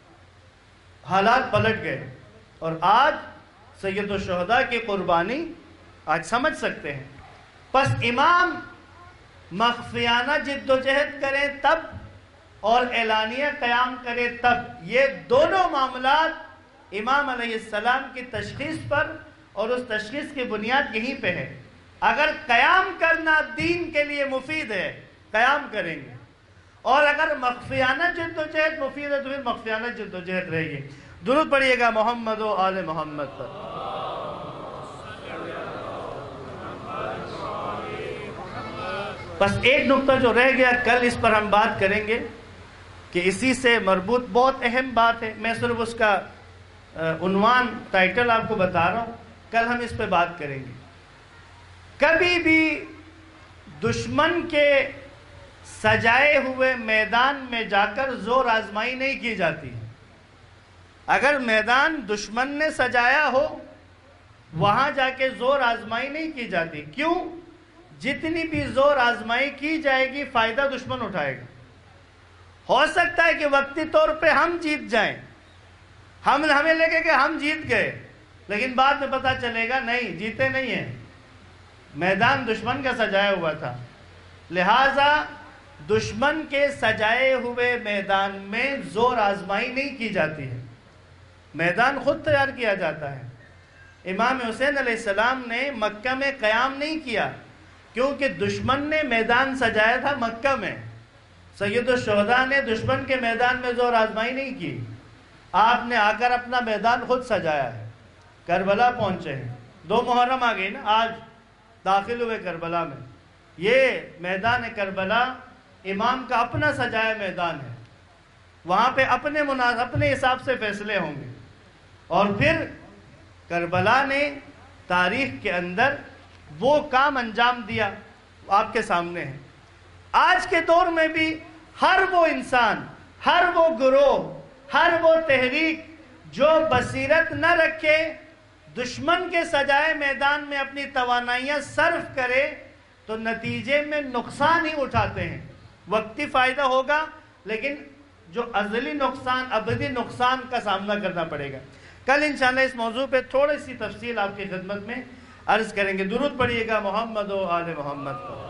حالات پلٹ گئے، اور آج سید الشہداء کی قربانی آج سمجھ سکتے ہیں۔ پس امام مخفیانہ جد و جہد کریں تب اور اعلانیہ قیام کرے تب، یہ دونوں معاملات امام علیہ السلام کی تشخیص پر اور اس تشخیص کی بنیاد یہیں پہ ہے۔ اگر قیام کرنا دین کے لیے مفید ہے قیام کریں گے، اور اگر مخفیانہ جد و جہد مفید ہے تو پھر مخفیانہ جد و جہد رہے گی۔ درود پڑھیے گا محمد و آل محمد پر۔ بس ایک نقطہ جو رہ گیا کل اس پر ہم بات کریں گے کہ اسی سے مربوط بہت اہم بات ہے، میں صرف اس کا عنوان ٹائٹل آپ کو بتا رہا ہوں، کل ہم اس پہ بات کریں گے۔ کبھی بھی دشمن کے سجائے ہوئے میدان میں جا کر زور آزمائی نہیں کی جاتی۔ اگر میدان دشمن نے سجایا ہو وہاں جا کے زور آزمائی نہیں کی جاتی، کیوں؟ جتنی بھی زور آزمائی کی جائے گی فائدہ دشمن اٹھائے گا۔ ہو سکتا ہے کہ وقتی طور پہ ہم جیت جائیں، ہم ہمیں لگے کہ ہم جیت گئے، لیکن بعد میں پتہ چلے گا نہیں، جیتے نہیں ہیں، میدان دشمن کا سجایا ہوا تھا۔ لہٰذا دشمن کے سجائے ہوئے میدان میں زور آزمائی نہیں کی جاتی ہے، میدان خود تیار کیا جاتا ہے۔ امام حسین علیہ السلام نے مکہ میں قیام نہیں کیا کیونکہ دشمن نے میدان سجایا تھا مکہ میں۔ سید الشہداء نے دشمن کے میدان میں زور آزمائی نہیں کی، آپ نے آ کر اپنا میدان خود سجایا ہے۔ کربلا پہنچے ہیں، دو محرم آ گئی نا، آج داخل ہوئے کربلا میں۔ یہ میدان کربلا امام کا اپنا سجایا میدان ہے، وہاں پہ اپنے مناسب اپنے حساب سے فیصلے ہوں گے، اور پھر کربلا نے تاریخ کے اندر وہ کام انجام دیا آپ کے سامنے ہے۔ آج کے دور میں بھی ہر وہ انسان، ہر وہ گروہ، ہر وہ تحریک جو بصیرت نہ رکھے، دشمن کے سجائے میدان میں اپنی توانائیاں صرف کرے تو نتیجے میں نقصان ہی اٹھاتے ہیں۔ وقتی فائدہ ہوگا لیکن جو ازلی نقصان، ابدی نقصان کا سامنا کرنا پڑے گا۔ کل انشاءاللہ اس موضوع پہ تھوڑی سی تفصیل آپ کی خدمت میں عرض کریں گے۔ درود پڑھیے گا محمد و آل محمد پر۔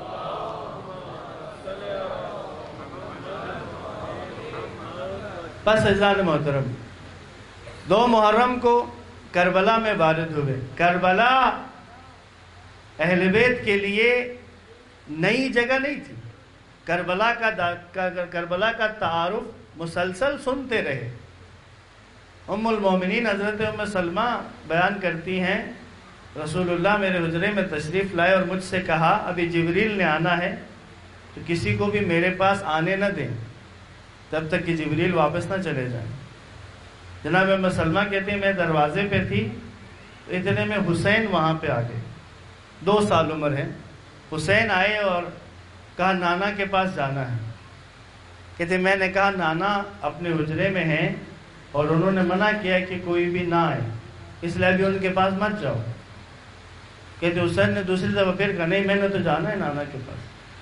پس عزیزان محترم، دو محرم کو کربلا میں وارد ہوئے۔ کربلا اہل بیت کے لیے نئی جگہ نہیں تھی، کربلا کا کربلا کا تعارف مسلسل سنتے رہے۔ ام المومنین حضرت ام سلمہ بیان کرتی ہیں، رسول اللہ میرے حجرے میں تشریف لائے اور مجھ سے کہا ابھی جبریل نے آنا ہے تو کسی کو بھی میرے پاس آنے نہ دیں تب تک کہ جبریل واپس نہ چلے جائیں۔ جناب ام سلمہ کہتے ہیں میں دروازے پہ تھی تو اتنے میں حسین وہاں پہ آ گئے، دو سال عمر ہے۔ حسین آئے اور کہا نانا کے پاس جانا ہے۔ کہتے میں نے کہا نانا اپنے حجرے میں ہیں اور انہوں نے منع کیا کہ کوئی بھی نہ آئے۔ اس لیے ابھی ان کے پاس مت جاؤ. کہتے حسین نے دوسری دفعہ پھر کہا نہیں میں نے تو جانا ہے نانا کے پاس.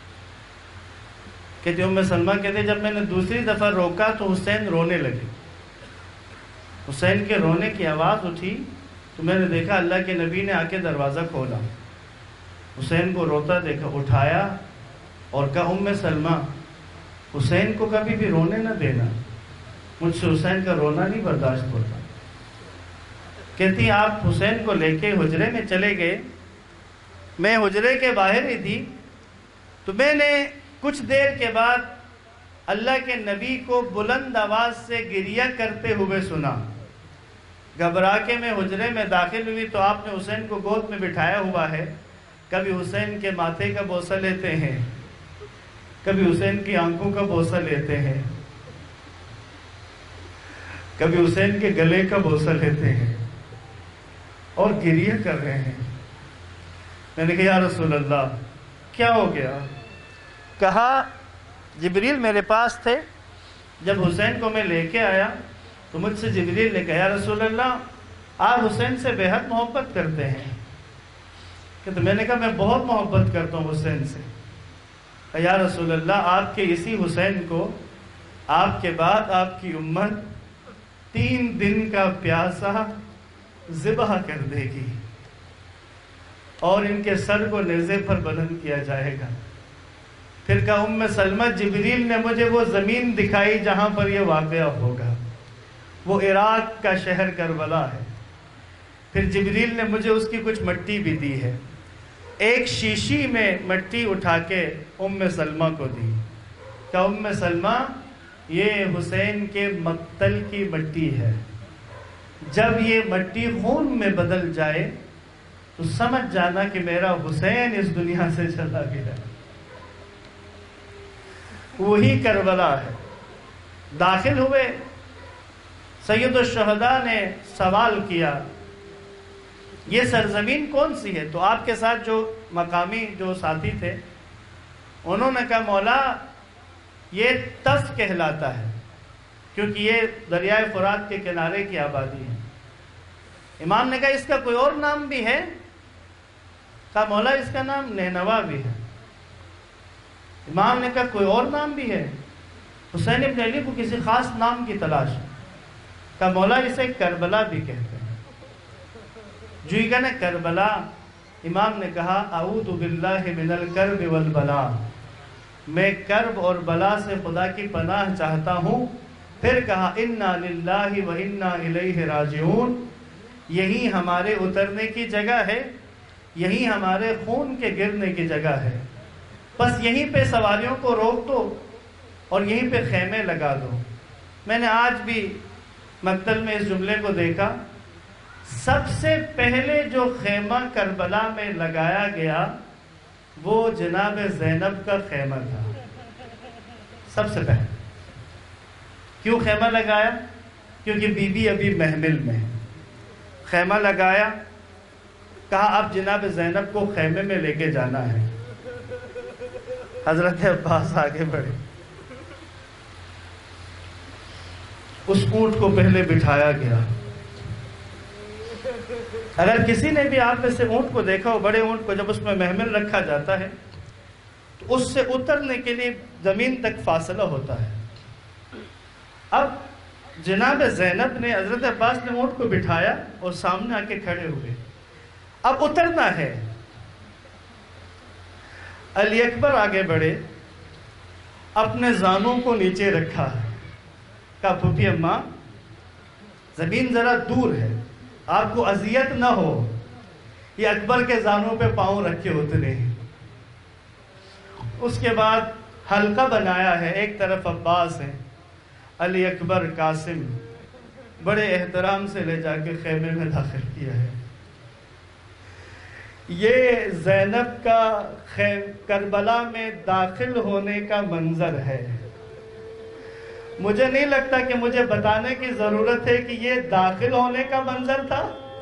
کہتے ام سلمہ کہتے جب میں نے دوسری دفعہ روکا تو حسین رونے لگے. حسین کے رونے کی آواز اٹھی تو میں نے دیکھا اللہ کے نبی نے آ کے دروازہ کھولا. حسین کو روتا دیکھا, اٹھایا اور کہا ام سلمہ حسین کو کبھی بھی رونے نہ دینا, مجھ سے حسین کا رونا نہیں برداشت ہوتا. کہتی آپ حسین کو لے کے حجرے میں چلے گئے, میں حجرے کے باہر ہی تھی تو میں نے کچھ دیر کے بعد اللہ کے نبی کو بلند آواز سے گریہ کرتے ہوئے سنا. گھبرا کے میں حجرے میں داخل ہوئی تو آپ نے حسین کو گود میں بٹھایا ہوا ہے. کبھی حسین کے ماتھے کا بوسہ لیتے ہیں, کبھی حسین کی آنکھوں کا بوسہ لیتے ہیں, کبھی حسین کے گلے کا بوسہ لیتے ہیں اور گریہ کر رہے ہیں. میں نے کہا یا رسول اللہ کیا ہو گیا؟ کہا جبریل میرے پاس تھے, جب حسین کو میں لے کے آیا تو مجھ سے جبریل نے کہا یا رسول اللہ آپ حسین سے بے حد محبت کرتے ہیں. کہ تو میں نے کہا میں بہت محبت کرتا ہوں حسین سے. کہ یا رسول اللہ آپ کے اسی حسین کو آپ کے بعد آپ کی امت تین دن کا پیاسا ذبح کر دے گی اور ان کے سر کو نیزے پر بلند کیا جائے گا. پھر کہا ام سلمہ جبریل نے مجھے وہ زمین دکھائی جہاں پر یہ واقعہ ہوگا, وہ عراق کا شہر کربلا ہے. پھر جبریل نے مجھے اس کی کچھ مٹی بھی دی ہے. ایک شیشی میں مٹی اٹھا کے ام سلمہ کو دی. کہا ام سلمہ یہ حسین کے مقتل کی مٹی ہے, جب یہ مٹی خون میں بدل جائے تو سمجھ جانا کہ میرا حسین اس دنیا سے چلا گیا. وہی کربلا ہے. داخل ہوئے, سید الشہداء نے سوال کیا یہ سرزمین کون سی ہے؟ تو آپ کے ساتھ جو مقامی جو ساتھی تھے انہوں نے کہا مولا یہ تف کہلاتا ہے, کیونکہ یہ دریائے فرات کے کنارے کی آبادی ہے. امام نے کہا اس کا کوئی اور نام بھی ہے؟ کہا مولا اس کا نام نینوا بھی ہے. امام نے کہا کوئی اور نام بھی ہے؟ حسین ابن علی کو کسی خاص نام کی تلاش ہے. کہا مولا اسے کربلا بھی کہتے ہیں. جو ہی کہنا کربلا, امام نے کہا اعوذ باللہ من الکرب والبلا, میں کرب اور بلا سے خدا کی پناہ چاہتا ہوں. پھر کہا انا للہ و انا الیہ راجعون, یہی ہمارے اترنے کی جگہ ہے, یہی ہمارے خون کے گرنے کی جگہ ہے, بس یہیں پہ سواریوں کو روک دو اور یہیں پہ خیمے لگا دو. میں نے آج بھی مقتل میں اس جملے کو دیکھا, سب سے پہلے جو خیمہ کربلا میں لگایا گیا وہ جناب زینب کا خیمہ تھا. سب سے پہلے کیوں خیمہ لگایا؟ کیونکہ بی بی ابھی محمل میں. خیمہ لگایا, کہا اب جناب زینب کو خیمے میں لے کے جانا ہے. حضرت عباس آگے بڑھے, اس اونٹ کو پہلے بٹھایا گیا. اگر کسی نے بھی آپ میں سے اونٹ کو دیکھا ہو, بڑے اونٹ کو جب اس میں محمل رکھا جاتا ہے تو اس سے اترنے کے لیے زمین تک فاصلہ ہوتا ہے. اب جناب زینب نے, حضرت عباس نے اونٹ کو بٹھایا اور سامنے آ کے کھڑے ہوئے. اب اترنا ہے. علی اکبر آگے بڑھے, اپنے زانوں کو نیچے رکھا, کہا پھوپھی اماں زمین ذرا دور ہے, آپ کو اذیت نہ ہو. یہ اکبر کے زانوں پہ پاؤں رکھے اترے. اس کے بعد حلقہ بنایا ہے, ایک طرف عباس ہے, علی اکبر قاسم, بڑے احترام سے لے جا کے خیمے میں داخل کیا ہے. یہ زینب کا کربلا میں داخل ہونے کا منظر ہے. مجھے نہیں لگتا کہ مجھے بتانے کی ضرورت ہے کہ یہ داخل ہونے کا منظر تھا.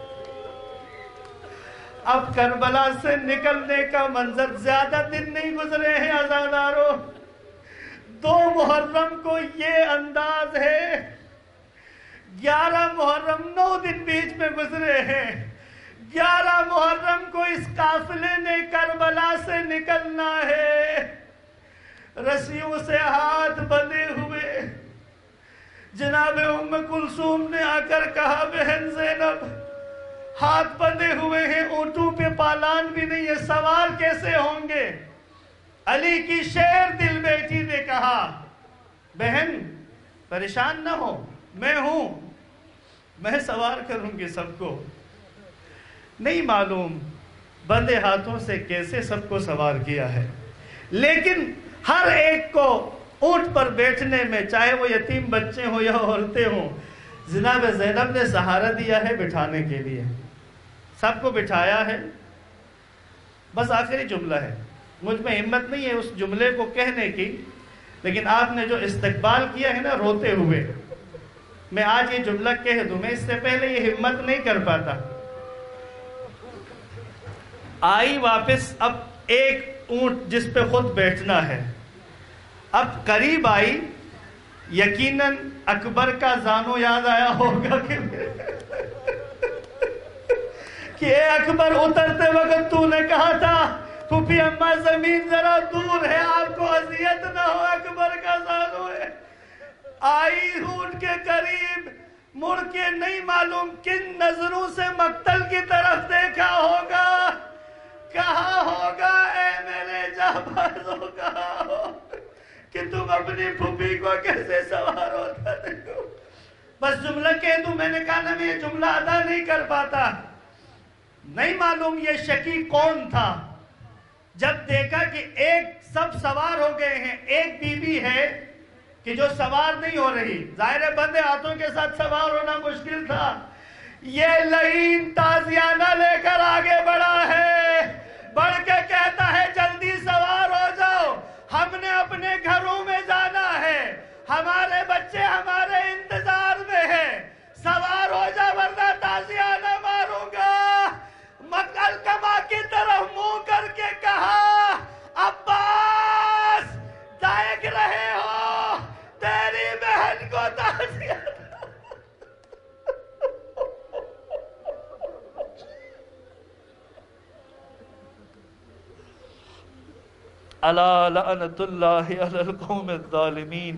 اب کربلا سے نکلنے کا منظر, زیادہ دن نہیں گزرے ہیں عزاداروں, دو محرم کو یہ انداز ہے گیارہ محرم نو دن بیچ میں گزرے ہیں. گیارہ محرم کو اس قافلے نے کربلا سے نکلنا ہے. رسیوں سے ہاتھ بندھے ہوئے جناب ام کلثوم نے آ کر کہا بہن زینب ہاتھ بندھے ہوئے ہیں, اونٹوں پہ پالان بھی نہیں ہے, سوار کیسے ہوں گے؟ علی کی شیر دل بیٹی نے کہا بہن پریشان نہ ہو, میں ہوں, میں سوار کروں گی سب کو. نہیں معلوم بندے ہاتھوں سے کیسے سب کو سوار کیا ہے, لیکن ہر ایک کو اونٹ پر بیٹھنے میں, چاہے وہ یتیم بچے ہوں یا عورتیں ہوں, جناب زینب نے سہارا دیا ہے بٹھانے کے لیے. سب کو بٹھایا ہے. بس آخری جملہ ہے, مجھ میں ہمت نہیں ہے اس جملے کو کہنے کی, لیکن آپ نے جو استقبال کیا ہے نا روتے ہوئے, میں آج یہ جملہ کہہ دوں, میں اس سے پہلے یہ ہمت نہیں کر پاتا. آئی واپس اب ایک اونٹ جس پہ خود بیٹھنا ہے, اب قریب آئی, یقیناً اکبر کا زانو یاد آیا ہوگا کہ کہ اے اکبر اترتے وقت تو نے کہا تھا پھوپھی اماں زمین ذرا دور ہے, آپ کو اذیت نہ ہو, اکبر کا زانو ہے. آئی اونٹ کے قریب, مڑ کے نہیں معلوم کن نظروں سے مقتل کی طرف دیکھا ہوگا, کہا ہوگا اے میرے جانبازوں, کہا ہو کہ تم اپنی پھوپھی کو کیسے سوار ہوتا دیکھو. بس جملہ کہہ دوں, میں نے کہا نا میں یہ جملہ ادا نہیں کر پاتا. نہیں معلوم یہ شکی کون تھا, جب دیکھا کہ ایک سب سوار ہو گئے ہیں, ایک بی بی ہے کہ جو سوار نہیں ہو رہی. ظاہر بندے ہاتھوں کے ساتھ سوار ہونا مشکل تھا. یہ لعین تازیانہ لے کر آگے بڑھا ہے, بڑھ کے کہتا ہے جلدی سوار ہو جاؤ, ہم نے اپنے گھروں میں جانا ہے, ہمارے بچے ہمارے انتظار میں ہیں, سوار ہو جا ورنہ تازیانہ ماروں گا. مقتل کما کی طرف منہ کر کے کہا عباس دیکھ رہے ہو تیری بہن کو تازیانہ. الا لعنت اللہ علی القوم الظالمین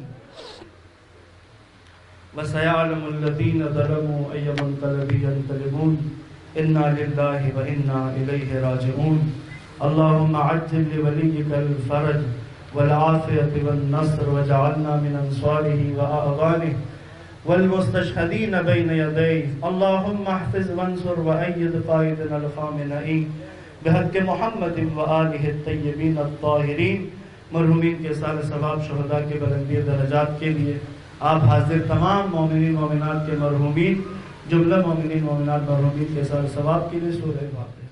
وسيعلم الذين ظلموا أي منقلب ينقلبون إنا لله وإنا إليه راجعون. اللهم عجل لوليك الفرج والعافية والنصر واجعلنا من أنصاره وأعوانه والمستشهدين بين يديه. اللهم احفظ وانصر وأيد قائدنا الخامنئي بحق محمد وآلہ الطیبین الطاہرین. مرحومین کے سال ثواب, شہداء کے بلندی درجات کے لیے آپ حاضر تمام مومنین مومنات کے مرحومین, جملہ مومنین مومنات مرحومین کے سال ثواب کے لیے سورہ واقعہ